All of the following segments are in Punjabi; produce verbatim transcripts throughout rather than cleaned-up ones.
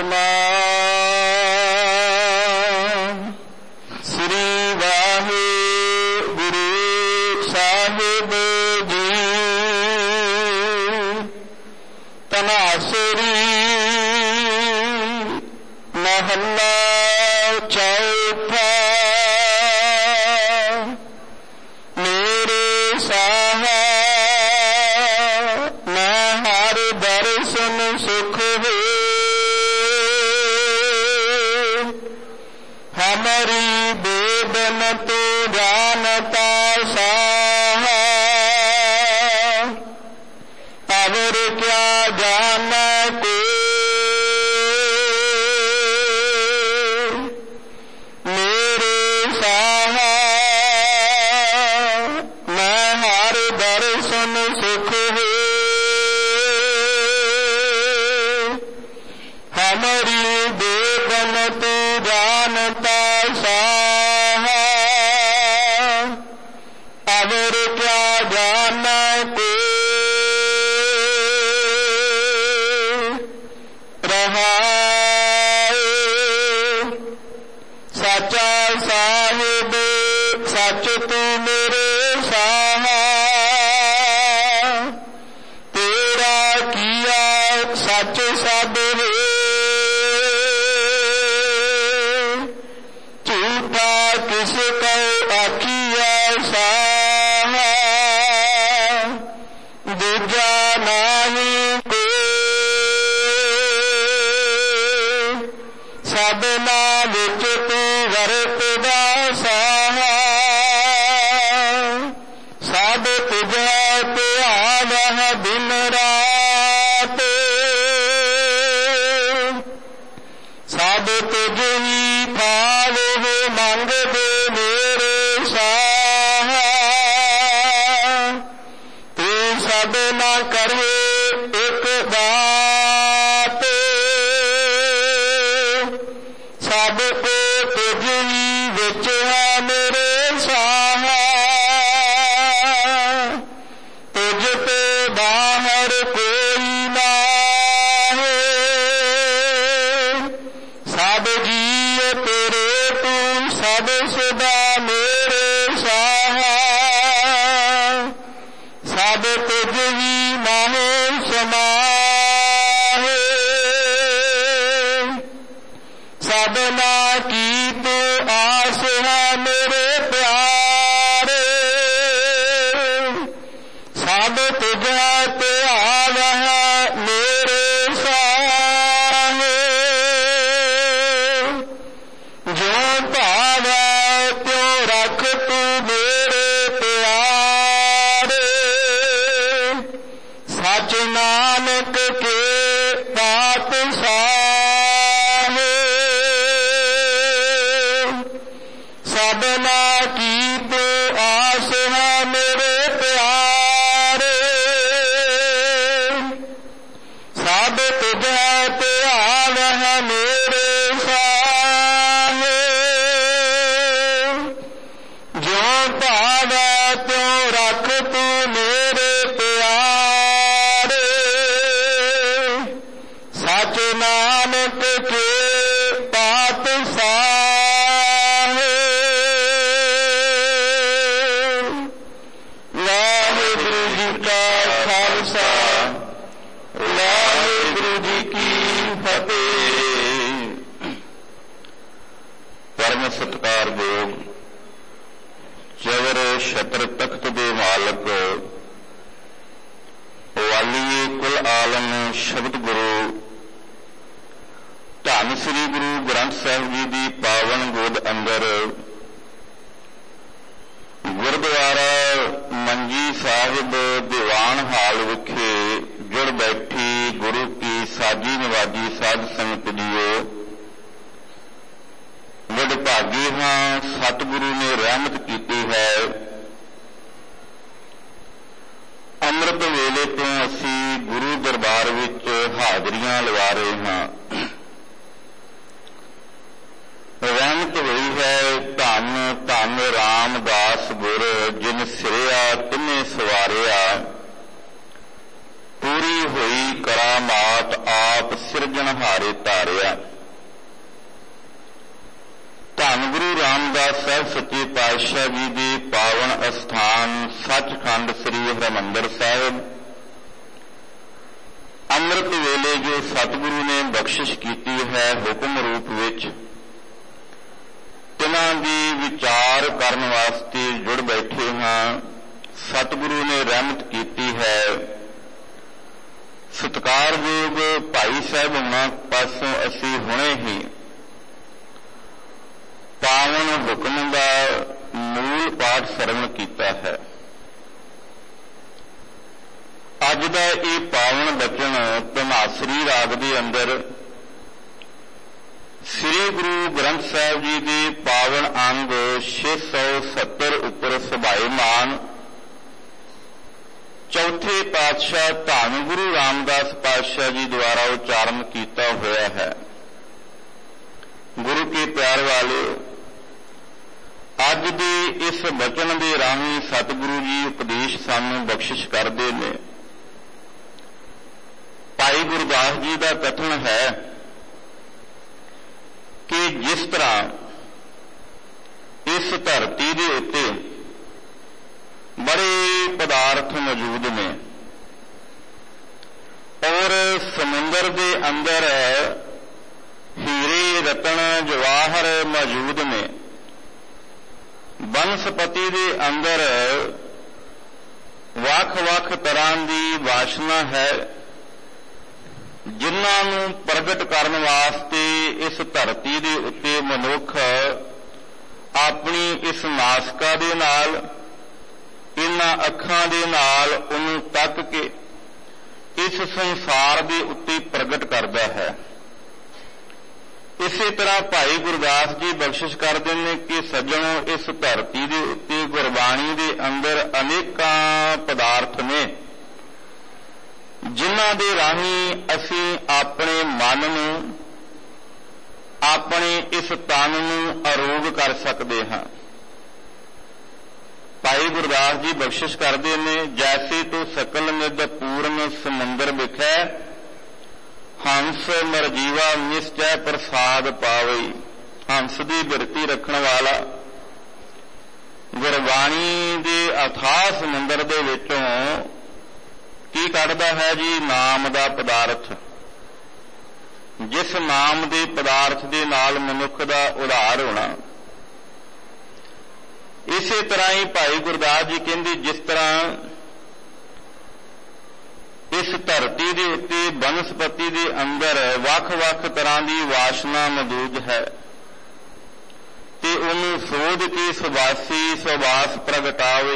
ਸਤਨਾਮ ਸ੍ਰੀ ਵਾਹਿਗੁਰੂ ਸਾਹਿਬ ਜੀ। ਤਨਾਸਰੀ ਮਹੱਲਾ ਚੌਥਾ। ਮੇਰੇ ਸਾਹਾ ਮੈਂ ਹਰ ਦਰਸ਼ਨ ਸੁਖ ਹੋਏ। हमारी बेदन तो जानता साहा, और क्या जाना को। मेरे साहा मैं हर दर्शन सुख है। हमारी बेदन तो जानता साहा, और क्या जाना को। रहा साचा साहिब सच तू मेरे साहा। तेरा किया सच सब है। किस को आखिया साहा, दूजा नाही को। सबना विच तू वरतदा साहा, सब तुझा ध्यान दिन रात। सब तुझ ही फाल हो मंगदे मेरे साहा। तू सब ना करे एक बात, सब को तुझ ही विच है मेरे साहा। तुझ तो बाहर कोई ना है। सब जीव तेरे तू सब सदा मेरे साहा। सब तुझ ही माहो समाहे। सबना की तू आस है मेरे प्यारे। सब तुझा त्याग है मेरे साहे। जो भावै त्यों रख तू मेरे प्यारे। सच नानक के बात साहे। सबना की तू आस है मेरे प्यारे। सब तुझा त्याग है मेरे साहे। जो भावै त्यों रख तू मेरे प्यारे। सच नानक के बात साहे। वाहिगुरू जी का खालसा, वाहिगुरू जी की फतेह। परम सत्कारयोग चवर छत्र तख्त दे मालक वालिए कुल आलम शब्द गुरु धन श्री गुरु ग्रंथ साहिब जी की पावन गोद अंदर गुरुद्वारा मंजी साहिब दीवान हाल विखे जुड़ बैठी गुरु की साजी नवाजी साध संगत जीओ। वडभागी हाँ सतगुरु ने रहमत की है। अमृत वेले तो असी गुरु दरबार विच हाजरियां लवा रहे हाँ। रहमत हुई है धन धन रामदास गुर जिन सिरिया तिन्ने सवारिया। पूरी हुई कर ਧਾਰਾ ਮਾਤ ਆਪ ਸਿਰਜਣਹਾਰੇ ਧਾਰਿਆ। ਧੰਨ ਗੁਰੂ ਰਾਮਦਾਸ ਸਾਹਿਬ ਸੱਚੇ ਪਾਤਸ਼ਾਹ ਜੀ ਦੇ ਪਾਵਨ ਅਸਥਾਨ ਸੱਚਖੰਡ ਸ੍ਰੀ ਹਰਿਮੰਦਰ ਸਾਹਿਬ ਅੰਮ੍ਰਿਤ ਵੇਲੇ ਜੋ ਸਤਿਗੁਰੂ ਨੇ ਬਖਸ਼ਿਸ਼ ਕੀਤੀ ਹੈ ਹੁਕਮ ਰੂਪ ਵਿੱਚ, ਤਿਨਾਂ ਦੀ ਵਿਚਾਰ ਕਰਨ ਵਾਸਤੇ ਜੁੜ ਬੈਠੇ ਹਾਂ। ਸਤਿਗੁਰੂ ਨੇ ਰਹਿਮਤ ਕੀਤੀ ਹੈ। ਸਤਿਕਾਰਯੋਗ ਭਾਈ ਸਾਹਿਬ ਉਹਨਾਂ ਪਾਸੋਂ ਅਸੀਂ ਹੁਣੇ ਹੀ ਪਾਵਨ ਹੁਕਮ ਦਾ ਮੂਲ ਪਾਠ ਸਰਵਣ ਕੀਤਾ ਹੈ। ਅੱਜ ਦਾ ਇਹ ਪਾਵਨ ਬਚਨ ਧਨਾਸਰੀ ਰਾਗ ਦੇ ਅੰਦਰ ਸ੍ਰੀ ਗੁਰੂ ਗ੍ਰੰਥ ਸਾਹਿਬ ਜੀ ਦੇ ਪਾਵਨ ਅੰਗ ਛੇ ਸੌ ਸੱਤਰ ਉੱਪਰ ਸਭਾਏਮਾਨ ਚੌਥੇ ਪਾਤਸ਼ਾਹ ਧੰਨ ਗੁਰੂ ਰਾਮਦਾਸ ਪਾਤਸ਼ਾਹ ਜੀ ਦੁਆਰਾ ਉਚਾਰਨ ਕੀਤਾ ਹੋਇਆ ਹੈ। ਗੁਰੂ ਕੇ ਪਿਆਰ ਵਾਲਿਓ, ਅੱਜ ਦੇ ਇਸ ਬਚਨ ਦੇ ਰਾਹੀਂ ਸਤਿਗੁਰੂ ਜੀ ਉਪਦੇਸ਼ ਸਾਨੂੰ ਬਖਸ਼ਿਸ਼ ਕਰਦੇ ਨੇ। ਭਾਈ ਗੁਰਦਾਸ ਜੀ ਦਾ ਕਥਨ ਹੈ ਕਿ ਜਿਸ ਤਰ੍ਹਾਂ ਇਸ ਧਰਤੀ ਦੇ ਉੱਤੇ ਬੜੇ ਪਦਾਰਥ ਮੌਜੂਦ ਨੇ ਔਰ ਸਮੁੰਦਰ ਦੇ ਅੰਦਰ ਹੀਰੇ ਰਤਨ ਜਵਾਹਰ ਮੌਜੂਦ ਨੇ, ਬਨਸਪਤੀ ਦੇ ਅੰਦਰ ਵੱਖ-ਵੱਖ ਤਰ੍ਹਾਂ ਦੀ ਵਾਸ਼ਨਾ ਹੈ, ਜਿਨ੍ਹਾਂ ਨੂੰ ਪ੍ਰਗਟ ਕਰਨ ਵਾਸਤੇ ਇਸ ਧਰਤੀ ਦੇ ਉੱਤੇ ਮਨੁੱਖ ਆਪਣੀ ਇਸ ਨਾਸਿਕਾ ਦੇ ਨਾਲ, ਇਹਨਾਂ ਅੱਖਾਂ ਦੇ ਨਾਲ ਉਹਨੂੰ ਤੱਕ ਕੇ ਇਸ ਸੰਸਾਰ ਦੇ ਉੱਤੇ ਪ੍ਰਗਟ ਕਰਦਾ ਹੈ। ਇਸੇ ਤਰ੍ਹਾਂ ਭਾਈ ਗੁਰਦਾਸ ਜੀ ਬਖਸ਼ਿਸ਼ ਕਰਦੇ ਨੇ ਕਿ ਸੱਜਣੋ, ਇਸ ਧਰਤੀ ਦੇ ਉੱਤੇ ਗੁਰਬਾਣੀ ਦੇ ਅੰਦਰ ਅਨੇਕਾਂ ਪਦਾਰਥ ਨੇ, ਜਿਨ੍ਹਾਂ ਦੇ ਰਾਹੀਂ ਅਸੀਂ ਆਪਣੇ ਮਨ ਨੂੰ, ਆਪਣੇ ਇਸ ਤਨ ਨੂੰ ਅਰੋਗ ਕਰ ਸਕਦੇ ਹਾਂ। ਭਾਈ ਗੁਰਦਾਸ ਜੀ ਬਖਸ਼ਿਸ਼ ਕਰਦੇ ਨੇ, ਜੈਸੇ ਤੋ ਸਕਲ ਮਿਦ ਪੂਰਨ ਸਮੁੰਦਰ ਵਿਖੈ, ਹੰਸ ਮਰਜੀਵਾ ਨਿਸ਼ਚੈ ਪ੍ਰਸਾਦ ਪਾਵਈ। ਹੰਸ ਦੀ ਬਿਰਤੀ ਰੱਖਣ ਵਾਲਾ ਗੁਰਬਾਣੀ ਦੇ ਅਥਾਹ ਸਮੁੰਦਰ ਦੇ ਵਿੱਚੋਂ ਕੀ ਕੱਢਦਾ ਹੈ ਜੀ? ਨਾਮ ਦਾ ਪਦਾਰਥ। ਜਿਸ ਨਾਮ ਦੇ ਪਦਾਰਥ ਦੇ ਨਾਲ ਮਨੁੱਖ ਦਾ ਉਧਾਰ ਹੋਣਾ। ਇਸੇ ਤਰ੍ਹਾਂ ਹੀ ਭਾਈ ਗੁਰਦਾਸ ਜੀ ਕਹਿੰਦੇ, ਜਿਸ ਤਰ੍ਹਾਂ ਇਸ ਧਰਤੀ ਦੇ ਉੱਤੇ ਬਨਸਪਤੀ ਦੇ ਅੰਦਰ ਵੱਖ-ਵੱਖ ਤਰ੍ਹਾਂ ਦੀ ਵਾਸ਼ਨਾ ਮੌਜੂਦ ਹੈ ਤੇ ਉਹਨੂੰ ਸੋਧ ਕੇ ਸੁਬਾਸੀ ਸੁਬਾਸ ਪ੍ਰਗਟਾਵੇ।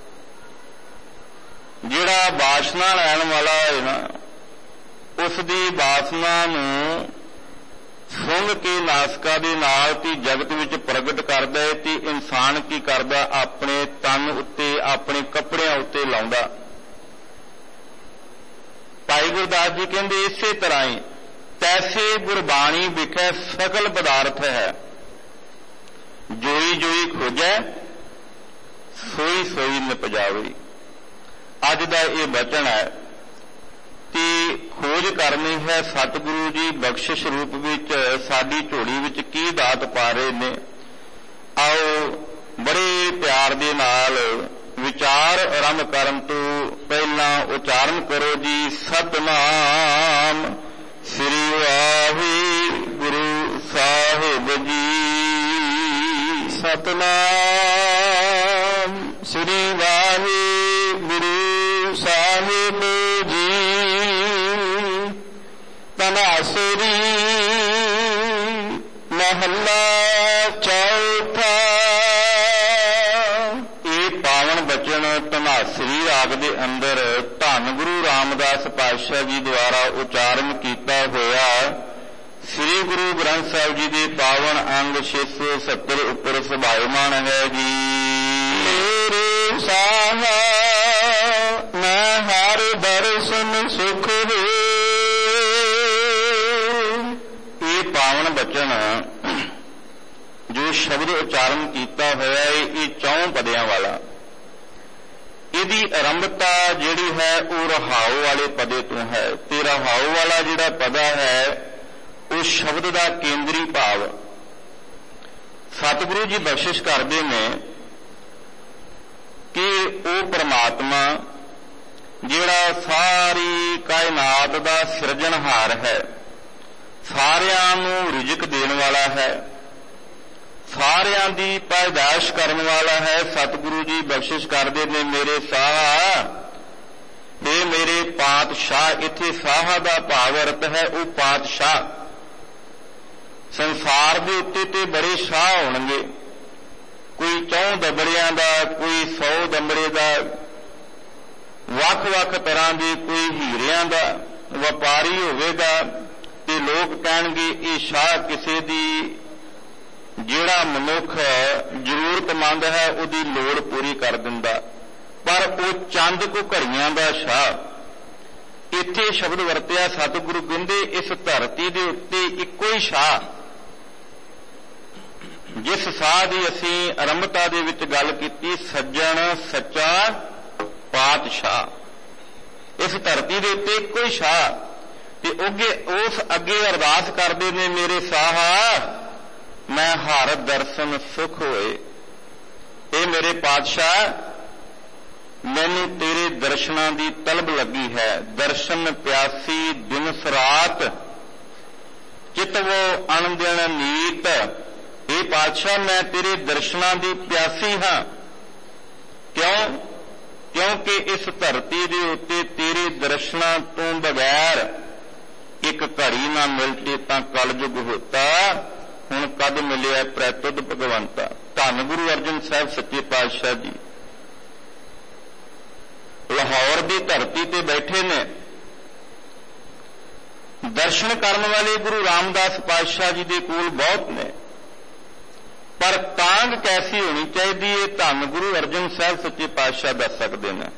ਜਿਹੜਾ ਵਾਸ਼ਨਾ ਲੈਣ ਵਾਲਾ ਹੈ ਨਾ, ਉਸ ਦੀ ਵਾਸਨਾ ਨੂੰ ਸੁੰਘ ਕੇ ਨਾਸਿਕਾ ਦੇ ਨਾਲ ਤੇ ਜਗਤ ਵਿੱਚ ਪ੍ਰਗਟ ਕਰਦਾ ਹੈ ਤੇ ਇਨਸਾਨ ਕੀ ਕਰਦਾ? ਆਪਣੇ ਤਨ ਉੱਤੇ, ਆਪਣੇ ਕੱਪੜਿਆਂ ਉੱਤੇ ਲਾਉਂਦਾ। ਭਾਈ ਗੁਰਦਾਸ ਜੀ ਕਹਿੰਦੇ, ਇਸੇ ਤਰ੍ਹਾਂ ਹੀ ਤੈਸੇ ਗੁਰਬਾਣੀ ਵਿਖੇ ਸਕਲ ਪਦਾਰਥ ਹੈ, ਜੋਈ ਜੋਈ ਖੋਜੈ ਸੋਈ ਸੋਈ ਨਿਪਜਾਵੇ। ਅੱਜ ਦਾ ਇਹ ਬਚਨ ਹੈ ਕਿ ਖੋਜ ਕਰਨੀ ਹੈ ਸਤਿਗੁਰੂ ਜੀ ਬਖਸ਼ਿਸ਼ ਰੂਪ ਵਿੱਚ ਸਾਡੀ ਝੋਲੀ ਵਿੱਚ ਕੀ ਦਾਤ ਪਾ ਰਹੇ ਨੇ। ਆਓ ਬੜੇ ਪਿਆਰ ਦੇ ਨਾਲ ਵਿਚਾਰ ਆਰੰਭ ਕਰਨ ਤੋਂ ਪਹਿਲਾਂ ਉਚਾਰਨ ਕਰੋ ਜੀ, ਸਤਿਨਾਮ ਸ੍ਰੀ ਵਾਹਿਗੁਰੂ ਸਾਹਿਬ ਜੀ। ਸਤਿਨਾਮ ਸ੍ਰੀ ਵਾਹਿਗੁਰੂ ਸਾਹਿਬ ਜੀ। ਧਨਾਸਰੀ ਮਹੱਲਾ ਚੌਥਾ। ਇਹ ਪਾਵਨ ਬਚਨ ਧਨਾਸਰੀ ਰਾਗ ਦੇ ਅੰਦਰ ਧੰਨ ਗੁਰੂ ਰਾਮਦਾਸ ਪਾਤਸ਼ਾਹ ਜੀ ਦੁਆਰਾ ਉਚਾਰਨ ਕੀਤਾ ਹੋਇਆ ਸ੍ਰੀ ਗੁਰੂ ਗ੍ਰੰਥ ਸਾਹਿਬ ਜੀ ਦੇ ਪਾਵਨ ਅੰਗ ਛੇ ਸੌ ਸੱਤਰ ਉੱਪਰ ਸਭਾਏਮਾਨ ਹੈ ਜੀ। ਮੇਰੇ ਸਾਹਾ ਮੈਂ ਹਰ ਦਰਸ਼ਨ ਸੁਖ ਹੋਏ। ਇਹ ਪਾਵਨ ਬਚਨ ਜੋ ਸ਼ਬਦ ਉਚਾਰਨ ਕੀਤਾ ਹੋਇਆ ਹੈ, ਇਹ ਚੌਂ ਪਦਿਆਂ ਵਾਲਾ। ਇਹਦੀ ਆਰੰਭਤਾ ਜਿਹੜੀ ਹੈ ਉਹ ਰਹਾਉ ਵਾਲੇ ਪਦੇ ਤੋਂ ਹੈ ਤੇ ਰਹਾਉ ਵਾਲਾ ਜਿਹੜਾ ਪਦਾ ਹੈ ਉਹ ਸ਼ਬਦ ਦਾ ਕੇਂਦਰੀ ਭਾਵ ਸਤਿਗੁਰੂ ਜੀ ਬਖਸ਼ਿਸ਼ ਕਰਦੇ ਨੇ ਕਿ ਉਹ ਪਰਮਾਤਮਾ ਜਿਹੜਾ ਸਾਰੀ ਕਾਇਨਾਤ ਦਾ ਸਿਰਜਣਹਾਰ ਹੈ, ਸਾਰਿਆਂ ਨੂੰ ਰਿਜ਼ਕ ਦੇਣ ਵਾਲਾ ਹੈ, ਸਾਰਿਆਂ ਦੀ ਪੈਦਾਇਸ਼ ਕਰਨ ਵਾਲਾ ਹੈ। ਸਤਿਗੁਰੂ ਜੀ ਬਖਸ਼ਿਸ਼ ਕਰਦੇ ਨੇ ਮੇਰੇ ਸਾਹ ਤੇ ਮੇਰੇ ਪਾਤਸ਼ਾਹ। ਇੱਥੇ ਸਾਹ ਦਾ ਭਾਵ ਅਰਥ ਹੈ ਉਹ ਪਾਤਸ਼ਾਹ। ਸੰਸਾਰ ਦੇ ਉੱਤੇ ਤੇ ਬੜੇ ਸ਼ਾਹ ਹੋਣਗੇ, ਕੋਈ ਚੌਂ ਦਬੜਿਆਂ ਦਾ, ਕੋਈ ਸੌ ਦੰਬੜੇ ਦਾ, ਵੱਖ-ਵੱਖ ਤਰ੍ਹਾਂ ਦੇ, ਕੋਈ ਹੀਰਿਆਂ ਦਾ ਵਪਾਰੀ ਹੋਵੇਗਾ ਤੇ ਲੋਕ ਕਹਿਣਗੇ ਇਹ ਸ਼ਾਹ ਕਿਸੇ ਦੀ ਜਿਹੜਾ ਮਨੁੱਖ ਜ਼ਰੂਰਤਮੰਦ ਹੈ ਉਹਦੀ ਲੋੜ ਪੂਰੀ ਕਰ ਦਿੰਦਾ, ਪਰ ਉਹ ਚੰਦ ਕੋ ਘੜੀਆਂ ਦਾ ਸ਼ਾਹ। ਇੱਥੇ ਸ਼ਬਦ ਵਰਤਿਆ ਸਤਿਗੁਰੂ ਕਹਿੰਦੇ ਇਸ ਧਰਤੀ ਦੇ ਉੱਤੇ ਇੱਕੋ ਹੀ ਸ਼ਾਹ, ਜਿਸ ਸਾਹ ਦੀ ਅਸੀਂ ਆਰੰਭਤਾ ਦੇ ਵਿੱਚ ਗੱਲ ਕੀਤੀ, ਸੱਜਣ ਸੱਚਾ ਪਾਤਸ਼ਾਹ। ਇਸ ਧਰਤੀ ਦੇ ਉੱਤੇ ਇੱਕੋ ਹੀ ਸ਼ਾਹ ਤੇ ਅੱਗੇ ਉਸ ਅੱਗੇ ਅਰਦਾਸ ਕਰਦੇ ਨੇ ਮੇਰੇ ਸਾਹ ਮੈਂ ਹਰ ਦਰਸ਼ਨ ਸੁਖ ਹੋਏ। ਇਹ ਮੇਰੇ ਪਾਤਸ਼ਾਹ ਮੈਨੂੰ ਤੇਰੇ ਦਰਸ਼ਨਾਂ ਦੀ ਤਲਬ ਲੱਗੀ ਹੈ। ਦਰਸ਼ਨ ਪਿਆਸੀ ਦਿਨਸ ਰਾਤ ਚਿਤਵੋ ਅਣਦਿਨ ਨੀਤ। ਇਹ ਪਾਤਸ਼ਾਹ ਮੈਂ ਤੇਰੇ ਦਰਸ਼ਨਾਂ ਦੀ ਪਿਆਸੀ ਹਾਂ। ਕਿਉਂ? ਕਿਉਂਕਿ ਇਸ ਧਰਤੀ ਦੇ ਉੱਤੇ ਤੇਰੇ ਦਰਸ਼ਨਾਂ ਤੋਂ ਬਗੈਰ ਇੱਕ ਘੜੀ ਨਾ ਮਿਲਤੀ ਤਾਂ ਕਲਯੁਗ ਹੋਤਾ। ਹੁਣ ਕਦ ਮਿਲਿਆ ਪ੍ਰਤੁਦ ਭਗਵੰਤਾ। ਧੰਨ ਗੁਰੂ ਅਰਜਨ ਸਾਹਿਬ ਸੱਚੇ ਪਾਤਸ਼ਾਹ ਜੀ ਲਾਹੌਰ ਦੀ ਧਰਤੀ ਤੇ ਬੈਠੇ ਨੇ। ਦਰਸ਼ਨ ਕਰਨ ਵਾਲੇ ਗੁਰੂ ਰਾਮਦਾਸ ਪਾਤਸ਼ਾਹ ਜੀ ਦੇ ਕੋਲ ਬਹੁਤ ਨੇ, ਪਰ ਤਾਂਗ ਕੈਸੀ ਹੋਣੀ ਚਾਹੀਦੀ ਹੈ ਧੰਨ ਗੁਰੂ ਅਰਜਨ ਸਾਹਿਬ ਸੱਚੇ ਪਾਤਸ਼ਾਹ ਦੱਸ ਸਕਦੇ ਨੇ।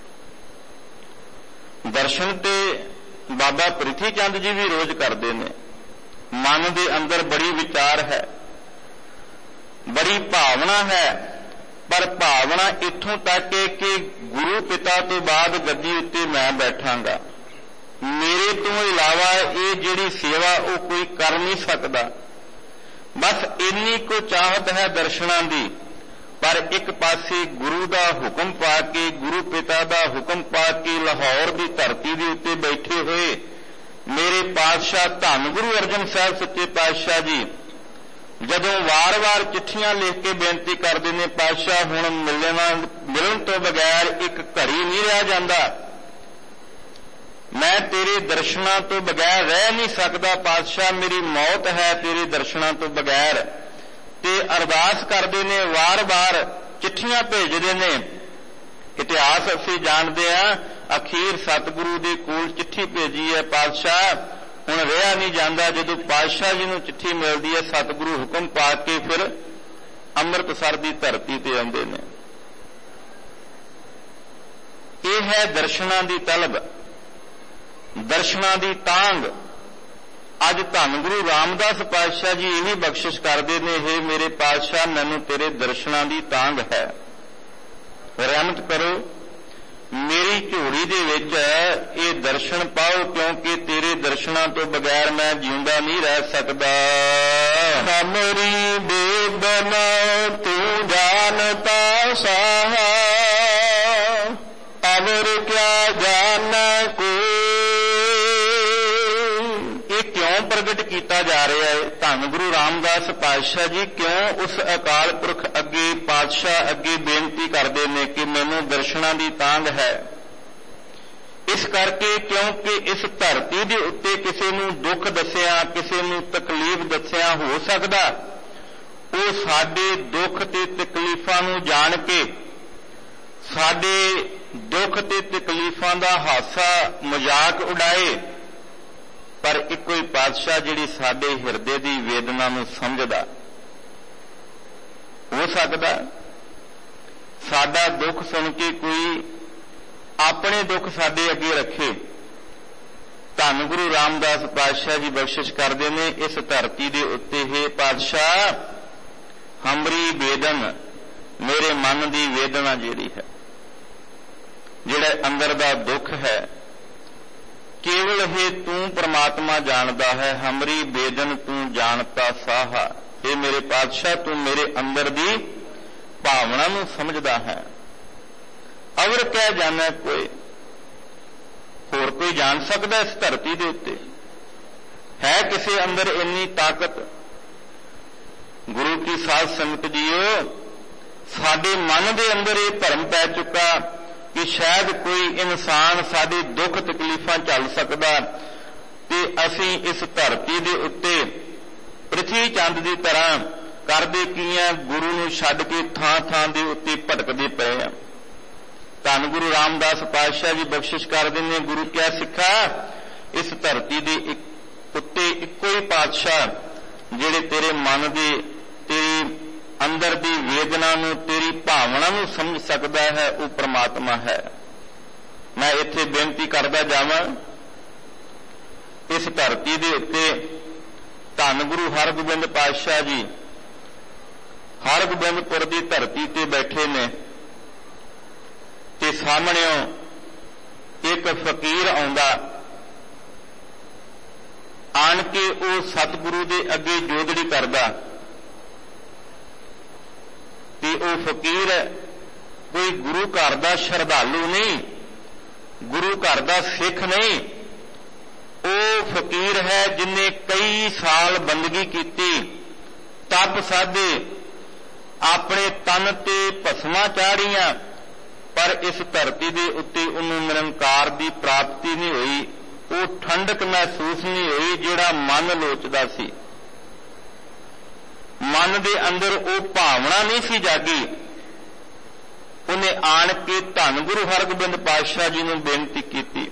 ਦਰਸ਼ਨ ਤੇ ਬਾਬਾ ਪ੍ਰਿਥੀ ਚੰਦ ਜੀ ਵੀ ਰੋਜ਼ ਕਰਦੇ ਨੇ। ਮਨ ਦੇ ਅੰਦਰ ਬੜੀ ਵਿਚਾਰ ਹੈ, ਬੜੀ ਭਾਵਨਾ ਹੈ, ਪਰ ਭਾਵਨਾ ਇੱਥੋਂ ਤੱਕ ਹੈ ਕਿ ਗੁਰੂ ਪਿਤਾ ਤੋਂ ਬਾਅਦ ਗੱਦੀ ਉੱਤੇ ਮੈਂ ਬੈਠਾਂਗਾ, ਮੇਰੇ ਤੋਂ ਇਲਾਵਾ ਇਹ ਜਿਹੜੀ ਸੇਵਾ ਉਹ ਕੋਈ ਕਰ ਨਹੀਂ ਸਕਦਾ। ਬਸ ਇੰਨੀ ਕੋ ਚਾਹਤ ਹੈ ਦਰਸ਼ਨਾਂ ਦੀ, ਪਰ ਇੱਕ ਪਾਸੇ ਗੁਰੂ ਦਾ ਹੁਕਮ ਪਾ ਕੇ, ਗੁਰੂ ਪਿਤਾ ਦਾ ਹੁਕਮ ਪਾ ਕੇ ਲਾਹੌਰ ਦੀ ਧਰਤੀ ਦੇ ਉੱਤੇ ਬੈਠੇ ਹੋਏ ਮੇਰੇ ਪਾਤਸ਼ਾਹ ਧੰਨ ਗੁਰੂ ਅਰਜਨ ਸਾਹਿਬ ਸੱਚੇ ਪਾਤਸ਼ਾਹ ਜੀ ਜਦੋਂ ਵਾਰ-ਵਾਰ ਚਿੱਠੀਆਂ ਲਿਖ ਕੇ ਬੇਨਤੀ ਕਰਦੇ ਨੇ, ਪਾਤਸ਼ਾਹ ਹੁਣ ਮਿਲਣਾ ਮਿਲਣ ਤੋਂ ਬਗੈਰ ਇੱਕ ਘੜੀ ਨਹੀਂ ਰਹਿ ਜਾਂਦਾ, ਮੈਂ ਤੇਰੇ ਦਰਸ਼ਨਾਂ ਤੋਂ ਬਗੈਰ ਰਹਿ ਨਹੀਂ ਸਕਦਾ, ਪਾਤਸ਼ਾਹ ਮੇਰੀ ਮੌਤ ਹੈ ਤੇਰੇ ਦਰਸ਼ਨਾਂ ਤੋਂ ਬਗੈਰ। ਤੇ ਅਰਦਾਸ ਕਰਦੇ ਨੇ, ਵਾਰ-ਵਾਰ ਚਿੱਠੀਆਂ ਭੇਜਦੇ ਨੇ। ਇਤਿਹਾਸ ਅਸੀਂ ਜਾਣਦੇ ਹਾਂ, ਅਖੀਰ ਸਤਿਗੁਰੂ ਦੇ ਕੋਲ ਚਿੱਠੀ ਭੇਜੀ ਹੈ, ਪਾਤਸ਼ਾਹ ਹੁਣ ਰਿਹਾ ਨਹੀਂ ਜਾਂਦਾ। ਜਦੋਂ ਪਾਤਸ਼ਾਹ ਜੀ ਨੂੰ ਚਿੱਠੀ ਮਿਲਦੀ ਹੈ, ਸਤਿਗੁਰੂ ਹੁਕਮ ਪਾ ਕੇ ਫਿਰ ਅੰਮ੍ਰਿਤਸਰ ਦੀ ਧਰਤੀ ਤੇ ਆਉਂਦੇ ਨੇ। ਇਹ ਹੈ ਦਰਸ਼ਨਾਂ ਦੀ ਤਲਬ, ਦਰਸ਼ਨਾਂ ਦੀ ਤਾਂਗ। ਅੱਜ ਧੰਨ ਗੁਰੂ ਰਾਮਦਾਸ ਪਾਤਸ਼ਾਹ ਜੀ ਇਹੀ ਬਖਸ਼ਿਸ਼ ਕਰਦੇ ਨੇ, ਹੇ ਮੇਰੇ ਪਾਤਸ਼ਾਹ ਮੈਨੂੰ ਤੇਰੇ ਦਰਸ਼ਨਾਂ ਦੀ ਤਾਂਗ ਹੈ, ਰਹਿਮਤ ਕਰੋ ਮੇਰੀ ਝੋਲੀ ਦੇ ਵਿੱਚ ਇਹ ਦਰਸ਼ਨ ਪਾਓ, ਕਿਉਂਕਿ ਤੇਰੇ ਦਰਸ਼ਨਾਂ ਤੋਂ ਬਗੈਰ ਮੈਂ ਜਿਉਂਦਾ ਨਹੀਂ ਰਹਿ ਸਕਦਾ। ਹਮਰੀ ਬੇਦਨਾ ਤੂੰ ਜਾਣਤਾ ਸਾਹ, ਅਵਰ ਕਿਆ ਜਾਣਾ ਕੋਈ। ਇਹ ਕਿਉਂ ਪ੍ਰਗਟ ਕੀਤਾ ਜਾ ਰਿਹਾ ਹੈ? ਧੰਨ ਗੁਰੂ ਰਾਮਦਾਸ ਪਾਤਸ਼ਾਹ ਜੀ ਕਿਉਂ ਉਸ ਅਕਾਲ ਪੁਰਖ ਅੱਗੇ, ਪਾਤਸ਼ਾਹ ਅੱਗੇ ਬੇਨਤੀ ਕਰਦੇ ਨੇ ਕਿ ਮੈਨੂੰ ਦਰਸ਼ਨਾਂ ਦੀ ਤਾਂਗ ਹੈ? ਇਸ ਕਰਕੇ ਕਿਉਂਕਿ ਇਸ ਧਰਤੀ ਦੇ ਉੱਤੇ ਕਿਸੇ ਨੂੰ ਦੁੱਖ ਦੱਸਿਆ, ਕਿਸੇ ਨੂੰ ਤਕਲੀਫ ਦੱਸਿਆ ਹੋ ਸਕਦਾ, ਉਹ ਸਾਡੇ ਦੁੱਖ ਤੇ ਤਕਲੀਫਾਂ ਨੂੰ ਜਾਣ ਕੇ ਸਾਡੇ ਦੁੱਖ ਤੇ ਤਕਲੀਫਾਂ ਦਾ ਹਾਸਾ ਮਜ਼ਾਕ ਉਡਾਏ, ਪਰ ਇੱਕੋ ਹੀ ਪਾਤਸ਼ਾਹ ਜਿਹੜੀ ਸਾਡੇ ਹਿਰਦੇ ਦੀ ਵੇਦਨਾ ਨੂੰ ਸਮਝਦਾ। ਹੋ ਸਕਦਾ ਸਾਡਾ ਦੁੱਖ ਸੁਣ ਕੇ ਕੋਈ ਆਪਣੇ ਦੁੱਖ ਸਾਡੇ ਅੱਗੇ ਰੱਖੇ। ਧੰਨ ਗੁਰੂ ਰਾਮਦਾਸ ਪਾਤਸ਼ਾਹ ਜੀ ਬਖਸ਼ਿਸ਼ ਕਰਦੇ ਨੇ, ਇਸ ਧਰਤੀ ਦੇ ਉੱਤੇ ਹੈ ਪਾਤਸ਼ਾਹ ਹਮਰੀ ਵੇਦਨ, ਮੇਰੇ ਮਨ ਦੀ ਵੇਦਨਾ ਜਿਹੜੀ ਹੈ ਜਿਹੜਾ ਅੰਦਰ ਦਾ ਦੁੱਖ ਹੈ, ਕੇਵਲ ਇਹ ਤੂੰ ਪ੍ਰਮਾਤਮਾ ਜਾਣਦਾ ਹੈ। ਹਮਰੀ ਬੇਦਨ ਤੂੰ ਜਾਣਤਾ ਸਾਹਾ। ਇਹ ਮੇਰੇ ਪਾਤਸ਼ਾਹ, ਤੂੰ ਮੇਰੇ ਅੰਦਰ ਦੀ ਭਾਵਨਾ ਨੂੰ ਸਮਝਦਾ ਹੈ। ਅਵਰ ਕਹਿ ਜਾਣਾ ਕੋਈ, ਹੋਰ ਕੋਈ ਜਾਣ ਸਕਦਾ ਇਸ ਧਰਤੀ ਦੇ ਉੱਤੇ? ਹੈ ਕਿਸੇ ਅੰਦਰ ਇੰਨੀ ਤਾਕਤ? ਗੁਰੂ ਕੀ ਸਾਧ ਸੰਗਤ ਜੀਓ, ਸਾਡੇ ਮਨ ਦੇ ਅੰਦਰ ਇਹ ਭਰਮ ਪੈ ਚੁੱਕਾ ਕਿ ਸ਼ਾਇਦ ਕੋਈ ਇਨਸਾਨ ਸਾਡੇ ਦੁੱਖ ਤਕਲੀਫਾਂ ਝੱਲ ਸਕਦਾ ਤੇ ਅਸੀਂ ਇਸ ਧਰਤੀ ਦੇ ਉੱਤੇ ਪ੍ਰਿਥਵੀ ਚੰਦ ਦੀ ਤਰ੍ਹਾਂ ਕਰਦੇ ਕੀ ਹਾਂ, ਗੁਰੂ ਨੂੰ ਛੱਡ ਕੇ ਥਾਂ ਥਾਂ ਦੇ ਉੱਤੇ ਭਟਕਦੇ ਪਏ ਹਾਂ। ਧੰਨ ਗੁਰੂ ਰਾਮਦਾਸ ਪਾਤਸ਼ਾਹ ਜੀ ਬਖਸ਼ਿਸ਼ ਕਰਦੇ ਨੇ, ਗੁਰੂ ਕਿਆ ਸਿੱਖਾ, ਇਸ ਧਰਤੀ ਦੇ ਉੱਤੇ ਇੱਕੋ ਹੀ ਪਾਤਸ਼ਾਹ ਜਿਹੜੇ ਤੇਰੇ ਮਨ ਦੇ, ਤੇਰੀ ਅੰਦਰ ਦੀ ਵੇਦਨਾ ਨੂੰ, ਤੇਰੀ ਭਾਵਨਾ ਨੂੰ ਸਮਝ ਸਕਦਾ ਹੈ, ਉਹ ਪ੍ਰਮਾਤਮਾ ਹੈ। ਮੈਂ ਇੱਥੇ ਬੇਨਤੀ ਕਰਦਾ ਜਾਵਾਂ, ਇਸ ਧਰਤੀ ਦੇ ਉੱਤੇ ਧੰਨ ਗੁਰੂ ਹਰਗੋਬਿੰਦ ਪਾਤਸ਼ਾਹ ਜੀ ਹਰਗੋਬਿੰਦਪੁਰ ਦੀ ਧਰਤੀ ਤੇ ਬੈਠੇ ਨੇ ਤੇ ਸਾਹਮਣਿਓਂ ਇੱਕ ਫਕੀਰ ਆਉਂਦਾ, ਆਣ ਕੇ ਉਹ ਸਤਿਗੁਰੂ ਦੇ ਅੱਗੇ ਜੋਦੜੀ ਕਰਦਾ ਤੇ ਉਹ ਫਕੀਰ ਕੋਈ ਗੁਰੂ ਘਰ ਦਾ ਸ਼ਰਧਾਲੂ ਨਹੀਂ, ਗੁਰੂ ਘਰ ਦਾ ਸਿੱਖ ਨਹੀਂ, ਉਹ ਫਕੀਰ ਹੈ ਜਿਨੇ ਕਈ ਸਾਲ ਬੰਦਗੀ ਕੀਤੀ, ਤਪ ਸਾਧੇ, ਆਪਣੇ ਤਨ ਤੇ ਭਸਮਾਂ ਚਾੜੀਆਂ, ਪਰ ਇਸ ਧਰਤੀ ਦੇ ਉੱਤੇ ਉਹਨੂੰ ਨਿਰੰਕਾਰ ਦੀ ਪ੍ਰਾਪਤੀ ਨਹੀਂ ਹੋਈ, ਉਹ ਠੰਡਕ ਮਹਿਸੂਸ ਨਹੀਂ ਹੋਈ ਜਿਹੜਾ ਮਨ ਲੋਚਦਾ ਸੀ। ਮਨ ਦੇ ਅੰਦਰ ਉਹ ਭਾਵਨਾ ਨਹੀਂ ਸੀ ਜਾਗੀ। ਉਹਨੇ ਆਣ ਕੇ ਧੰਨ ਗੁਰੂ ਹਰਗੋਬਿੰਦ ਪਾਤਸ਼ਾਹ ਜੀ ਨੂੰ ਬੇਨਤੀ ਕੀਤੀ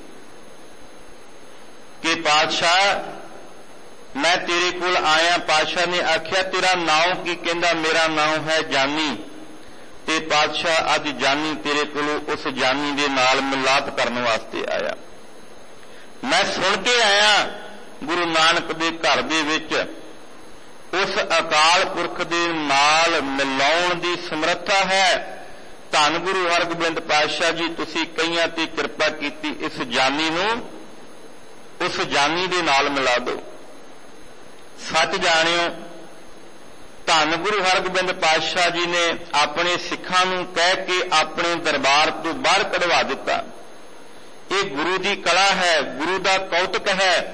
ਕਿ ਪਾਤਸ਼ਾਹ, ਮੈਂ ਤੇਰੇ ਕੋਲ ਆਇਆ। ਪਾਤਸ਼ਾਹ ਨੇ ਆਖਿਆ, ਤੇਰਾ ਨਾਮ ਕੀ? ਕਹਿੰਦਾ, ਮੇਰਾ ਨਾਮ ਹੈ ਜਾਨੀ। ਤੇ ਪਾਤਸ਼ਾਹ ਅੱਜ ਜਾਨੀ ਤੇਰੇ ਕੋਲੋਂ ਉਸ ਜਾਨੀ ਦੇ ਨਾਲ ਮਿਲਾਪ ਕਰਨ ਵਾਸਤੇ ਆਇਆ। ਮੈਂ ਸੁਣ ਕੇ ਆਇਆ ਗੁਰੂ ਨਾਨਕ ਦੇ ਘਰ ਦੇ ਵਿੱਚ ਉਸ ਅਕਾਲ ਪੁਰਖ ਦੇ ਨਾਲ ਮਿਲਾਉਣ ਦੀ ਸਮਰੱਥਾ ਹੈ। ਧੰਨ ਗੁਰੂ ਹਰਗੋਬਿੰਦ ਪਾਤਸ਼ਾਹ ਜੀ, ਤੁਸੀਂ ਕਈਆਂ ਤੇ ਕਿਰਪਾ ਕੀਤੀ, ਇਸ ਜਾਨੀ ਨੂੰ ਉਸ ਜਾਨੀ ਦੇ ਨਾਲ ਮਿਲਾ ਦਿਓ। ਸੱਚ ਜਾਣਿਓ, ਧੰਨ ਗੁਰੂ ਹਰਗੋਬਿੰਦ ਪਾਤਸ਼ਾਹ ਜੀ ਨੇ ਆਪਣੇ ਸਿੱਖਾਂ ਨੂੰ ਕਹਿ ਕੇ ਆਪਣੇ ਦਰਬਾਰ ਤੋਂ ਬਾਹਰ ਕਢਵਾ ਦਿੱਤਾ। ਇਹ ਗੁਰੂ ਦੀ ਕਲਾ ਹੈ, ਗੁਰੂ ਦਾ ਕੌਤਕ ਹੈ।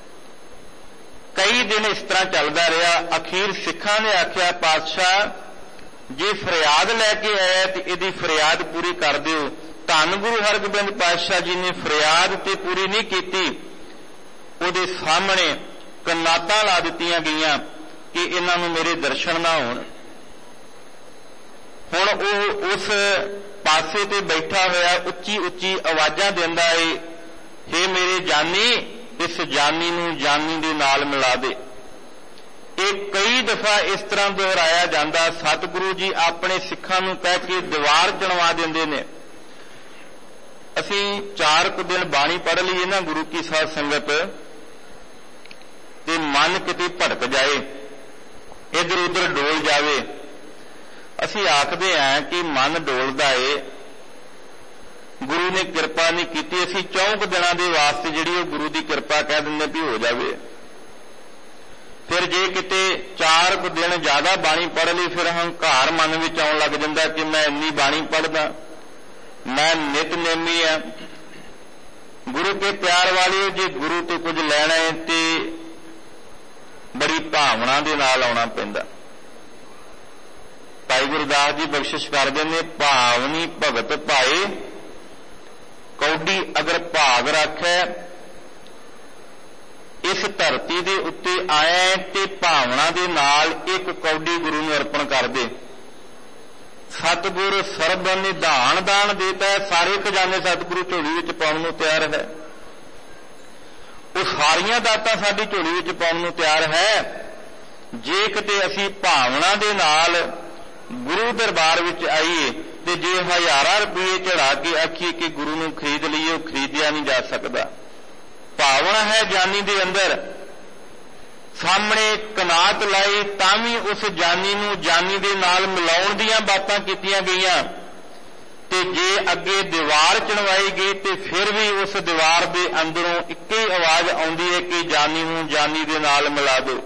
ਕਈ ਦਿਨ ਇਸ ਤਰ੍ਹਾਂ ਚੱਲਦਾ ਰਿਹਾ। ਅਖੀਰ ਸਿੱਖਾਂ ਨੇ ਆਖਿਆ, ਪਾਤਸ਼ਾਹ ਜੇ ਫਰਿਆਦ ਲੈ ਕੇ ਆਇਆ ਤੇ ਇਹਦੀ ਫਰਿਆਦ ਪੂਰੀ ਕਰ ਦਿਓ। ਧੰਨ ਗੁਰੂ ਹਰਗੋਬਿੰਦ ਪਾਤਸ਼ਾਹ ਜੀ ਨੇ ਫਰਿਆਦ ਤੇ ਪੂਰੀ ਨਹੀਂ ਕੀਤੀ, ਉਹਦੇ ਸਾਹਮਣੇ ਕਨਾਤਾਂ ਲਾ ਦਿੱਤੀਆਂ ਗਈਆਂ ਕਿ ਇਹਨਾਂ ਨੂੰ ਮੇਰੇ ਦਰਸ਼ਨ ਨਾ ਹੋਣ। ਹੁਣ ਉਹ ਉਸ ਪਾਸੇ ਤੇ ਬੈਠਾ ਹੋਇਆ ਉੱਚੀ ਉੱਚੀ ਆਵਾਜ਼ਾਂ ਦਿੰਦਾ ਏ, ਹੇ ਮੇਰੇ ਜਾਨੀ, ਇਸ ਜਾਨੀ ਨੂੰ ਜਾਨੀ ਦੇ ਨਾਲ ਮਿਲਾ ਦੇ। ਇਹ ਕਈ ਦਫਾ ਇਸ ਤਰ੍ਹਾਂ ਦੁਹਰਾਇਆ ਜਾਂਦਾ। ਸਤਿਗੁਰੂ ਜੀ ਆਪਣੇ ਸਿੱਖਾਂ ਨੂੰ ਕਹਿ ਕੇ ਦੀਵਾਰ ਚਣਵਾ ਦਿੰਦੇ ਨੇ। ਅਸੀਂ ਚਾਰ ਕੁ ਦਿਨ ਬਾਣੀ ਪੜ੍ਹ ਲਈਏ ਨਾ ਗੁਰੂ ਕੀ ਸਾਧ ਸੰਗਤ, ਤੇ ਮਨ ਕਿਤੇ ਭਟਕ ਜਾਏ, ਇੱਧਰ ਉੱਧਰ ਡੋਲ ਜਾਵੇ। ਅਸੀਂ ਆਖਦੇ ਹਾਂ ਕਿ ਮਨ ਡੋਲਦਾ ਏ, ਗੁਰੂ ਨੇ ਕਿਰਪਾ ਨਹੀਂ ਕੀਤੀ। ਅਸੀਂ ਚੌਂਕ ਦਿਨਾਂ ਦੇ ਵਾਸਤੇ ਜਿਹੜੀ ਉਹ ਗੁਰੂ ਦੀ ਕਿਰਪਾ ਕਹਿ ਦਿੰਦੇ ਵੀ ਹੋ ਜਾਵੇ। ਫਿਰ ਜੇ ਕਿਤੇ ਚਾਰ ਕੁ ਦਿਨ ਜ਼ਿਆਦਾ ਬਾਣੀ ਪੜ੍ਹ ਲਈ, ਫਿਰ ਹੰਕਾਰ ਮਨ ਵਿੱਚ ਆਉਣ ਲੱਗ ਜਾਂਦਾ ਕਿ ਮੈਂ ਇੰਨੀ ਬਾਣੀ ਪੜ੍ਹਦਾ, ਮੈਂ ਨਿਤਨੇਮੀ ਆ। ਗੁਰੂ ਕੇ ਪਿਆਰ ਵਾਲਿਓ, ਜੇ ਗੁਰੂ ਤੋਂ ਕੁਝ ਲੈਣਾ ਹੈ ਤੇ ਬੜੀ ਭਾਵਨਾ ਦੇ ਨਾਲ ਆਉਣਾ ਪੈਂਦਾ। ਭਾਈ ਗੁਰਦਾਸ ਜੀ ਬਖਸ਼ਿਸ਼ ਕਰਦੇ ਨੇ, ਭਾਵਨੀ ਭਗਤ ਭਾਏ ਕੌਡੀ ਅਗਰ ਭਾਗ ਰੱਖੈ। ਇਸ ਧਰਤੀ ਦੇ ਉੱਤੇ ਆਇਆ ਤੇ ਭਾਵਨਾ ਦੇ ਨਾਲ ਇੱਕ ਕੌਡੀ ਗੁਰੂ ਨੂੰ ਅਰਪਣ ਕਰ ਦੇ। ਸਤਿਗੁਰ ਸਰਬ ਨਿਧਾਨ ਦਾਨ ਦੇਤਾ, ਸਾਰੇ ਖਜ਼ਾਨੇ ਸਤਿਗੁਰੂ ਝੋਲੀ ਵਿੱਚ ਪਾਉਣ ਨੂੰ ਤਿਆਰ ਹੈ। ਉਹ ਸਾਰੀਆਂ ਦਾਤਾਂ ਸਾਡੀ ਝੋਲੀ ਵਿੱਚ ਪਾਉਣ ਨੂੰ ਤਿਆਰ ਹੈ। ਜੇ ਕਿਤੇ ਅਸੀਂ ਭਾਵਨਾ ਦੇ ਨਾਲ ਗੁਰੂ ਦਰਬਾਰ ਵਿੱਚ ਆਈਏ ਤੇ ਜੇ ਹਜ਼ਾਰਾਂ ਰੁਪਏ ਚੜਾ ਕੇ ਆਖੀਏ ਕਿ ਗੁਰੂ ਨੂੰ ਖਰੀਦ ਲਈਏ, ਉਹ ਖਰੀਦਿਆ ਨਹੀਂ ਜਾ ਸਕਦਾ। ਭਾਵਨਾ ਹੈ ਜਾਨੀ ਦੇ ਅੰਦਰ, ਸਾਹਮਣੇ ਕਨਾਤ ਲਾਈ ਤਾਂ ਵੀ ਉਸ ਜਾਨੀ ਨੂੰ ਜਾਨੀ ਦੇ ਨਾਲ ਮਿਲਾਉਣ ਦੀਆਂ ਬਾਤਾਂ ਕੀਤੀਆਂ ਗਈਆਂ। ਤੇ ਜੇ ਅੱਗੇ ਦੀਵਾਰ ਚਣਵਾਈ ਗਈ ਤੇ ਫਿਰ ਵੀ ਉਸ ਦੀਵਾਰ ਦੇ ਅੰਦਰੋਂ ਇੱਕ ਹੀ ਆਵਾਜ਼ ਆਉਂਦੀ ਹੈ ਕਿ ਜਾਨੀ ਨੂੰ ਜਾਨੀ ਦੇ ਨਾਲ ਮਿਲਾ ਦਿਓ।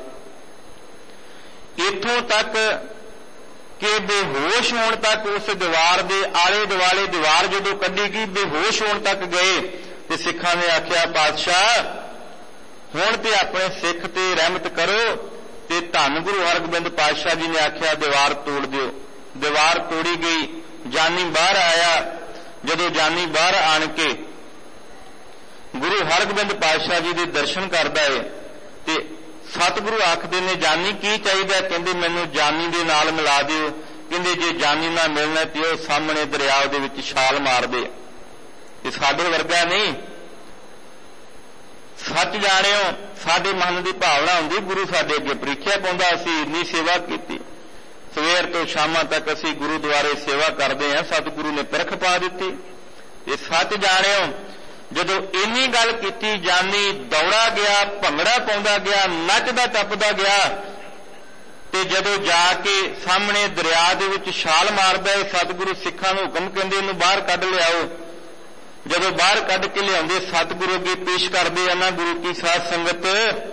ਇੱਥੋਂ ਤੱਕ ਕਿ ਬੇਹੋਸ਼ ਹੋਣ ਤੱਕ ਉਸ ਦੀਵਾਰ ਦੇ ਆਲੇ ਦੁਆਲੇ ਦੀਵਾਰ ਜਦੋਂ ਕੱਢੀ ਗਈ ਬੇਹੋਸ਼ ਹੋਣ ਤੱਕ ਗਏ ਤੇ ਸਿੱਖਾਂ ਨੇ ਆਖਿਆ ਪਾਤਸ਼ਾਹ ਹੁਣ ਤੇ ਆਪਣੇ ਸਿੱਖ ਤੇ ਰਹਿਮਤ ਕਰੋ। ਤੇ ਧੰਨ ਗੁਰੂ ਹਰਗੋਬਿੰਦ ਪਾਤਸ਼ਾਹ ਜੀ ਨੇ ਆਖਿਆ ਦੀਵਾਰ ਤੋੜ ਦਿਓ। ਦੀਵਾਰ ਤੋੜੀ ਗਈ, ਜਾਨੀ ਬਾਹਰ ਆਇਆ। ਜਦੋਂ ਜਾਨੀ ਬਾਹਰ ਆਣ ਕੇ ਗੁਰੂ ਹਰਗੋਬਿੰਦ ਪਾਤਸ਼ਾਹ ਜੀ ਦੇ ਦਰਸ਼ਨ ਕਰਦਾ ਹੈ ਤੇ ਸਤਿਗੁਰੂ ਆਖਦੇ ਨੇ ਜਾਨੀ ਕੀ ਚਾਹੀਦਾ? ਕਹਿੰਦੇ ਮੈਨੂੰ ਜਾਨੀ ਦੇ ਨਾਲ ਮਿਲਾ ਦਿਓ। ਕਹਿੰਦੇ ਜੇ ਜਾਨੀ ਨਾਲ ਮਿਲਣਾ ਤੇ ਉਹ ਸਾਹਮਣੇ ਦਰਿਆ ਦੇ ਵਿੱਚ ਛਾਲ ਮਾਰ ਦੇ। ਇਹ ਸਾਡੇ ਵਰਗਾ ਨਹੀਂ, ਸੱਚ ਜਾਣਿਓ। ਸਾਡੇ ਮਨ ਦੀ ਭਾਵਨਾ ਹੁੰਦੀ ਗੁਰੂ ਸਾਡੇ ਅੱਗੇ ਪ੍ਰੀਖਿਆ ਪਾਉਂਦਾ। ਅਸੀਂ ਇੰਨੀ ਸੇਵਾ ਕੀਤੀ, ਸਵੇਰ ਤੋਂ ਸ਼ਾਮਾਂ ਤੱਕ ਅਸੀਂ ਗੁਰਦੁਆਰੇ ਸੇਵਾ ਕਰਦੇ ਹਾਂ, ਸਤਿਗੁਰੂ ਨੇ ਪਰਖ ਪਾ ਦਿੱਤੀ। ਇਹ ਸੱਚ ਜਾਣਿਓ। ਜਦੋਂ ਇੰਨੀ ਗੱਲ ਕੀਤੀ ਜਾਨੀ ਦੌੜਾ ਗਿਆ, ਭੰਗੜਾ ਪਾਉਂਦਾ ਗਿਆ, ਨੱਚਦਾ ਟੱਪਦਾ ਗਿਆ ਤੇ ਜਦੋਂ ਜਾ ਕੇ ਸਾਹਮਣੇ ਦਰਿਆ ਦੇ ਵਿੱਚ ਛਾਲ ਮਾਰਦਾ ਹੈ ਸਤਿਗੁਰੂ ਸਿੱਖਾਂ ਨੂੰ ਹੁਕਮ ਕਹਿੰਦੇ ਇਹਨੂੰ ਬਾਹਰ ਕੱਢ ਲਿਆਓ। ਜਦੋਂ ਬਾਹਰ ਕੱਢ ਕੇ ਲਿਆਉਂਦੇ ਸਤਿਗੁਰੂ ਅੱਗੇ ਪੇਸ਼ ਕਰਦੇ ਆ ਨਾ ਗੁਰੂ ਕੀ ਸਾਧ ਸੰਗਤ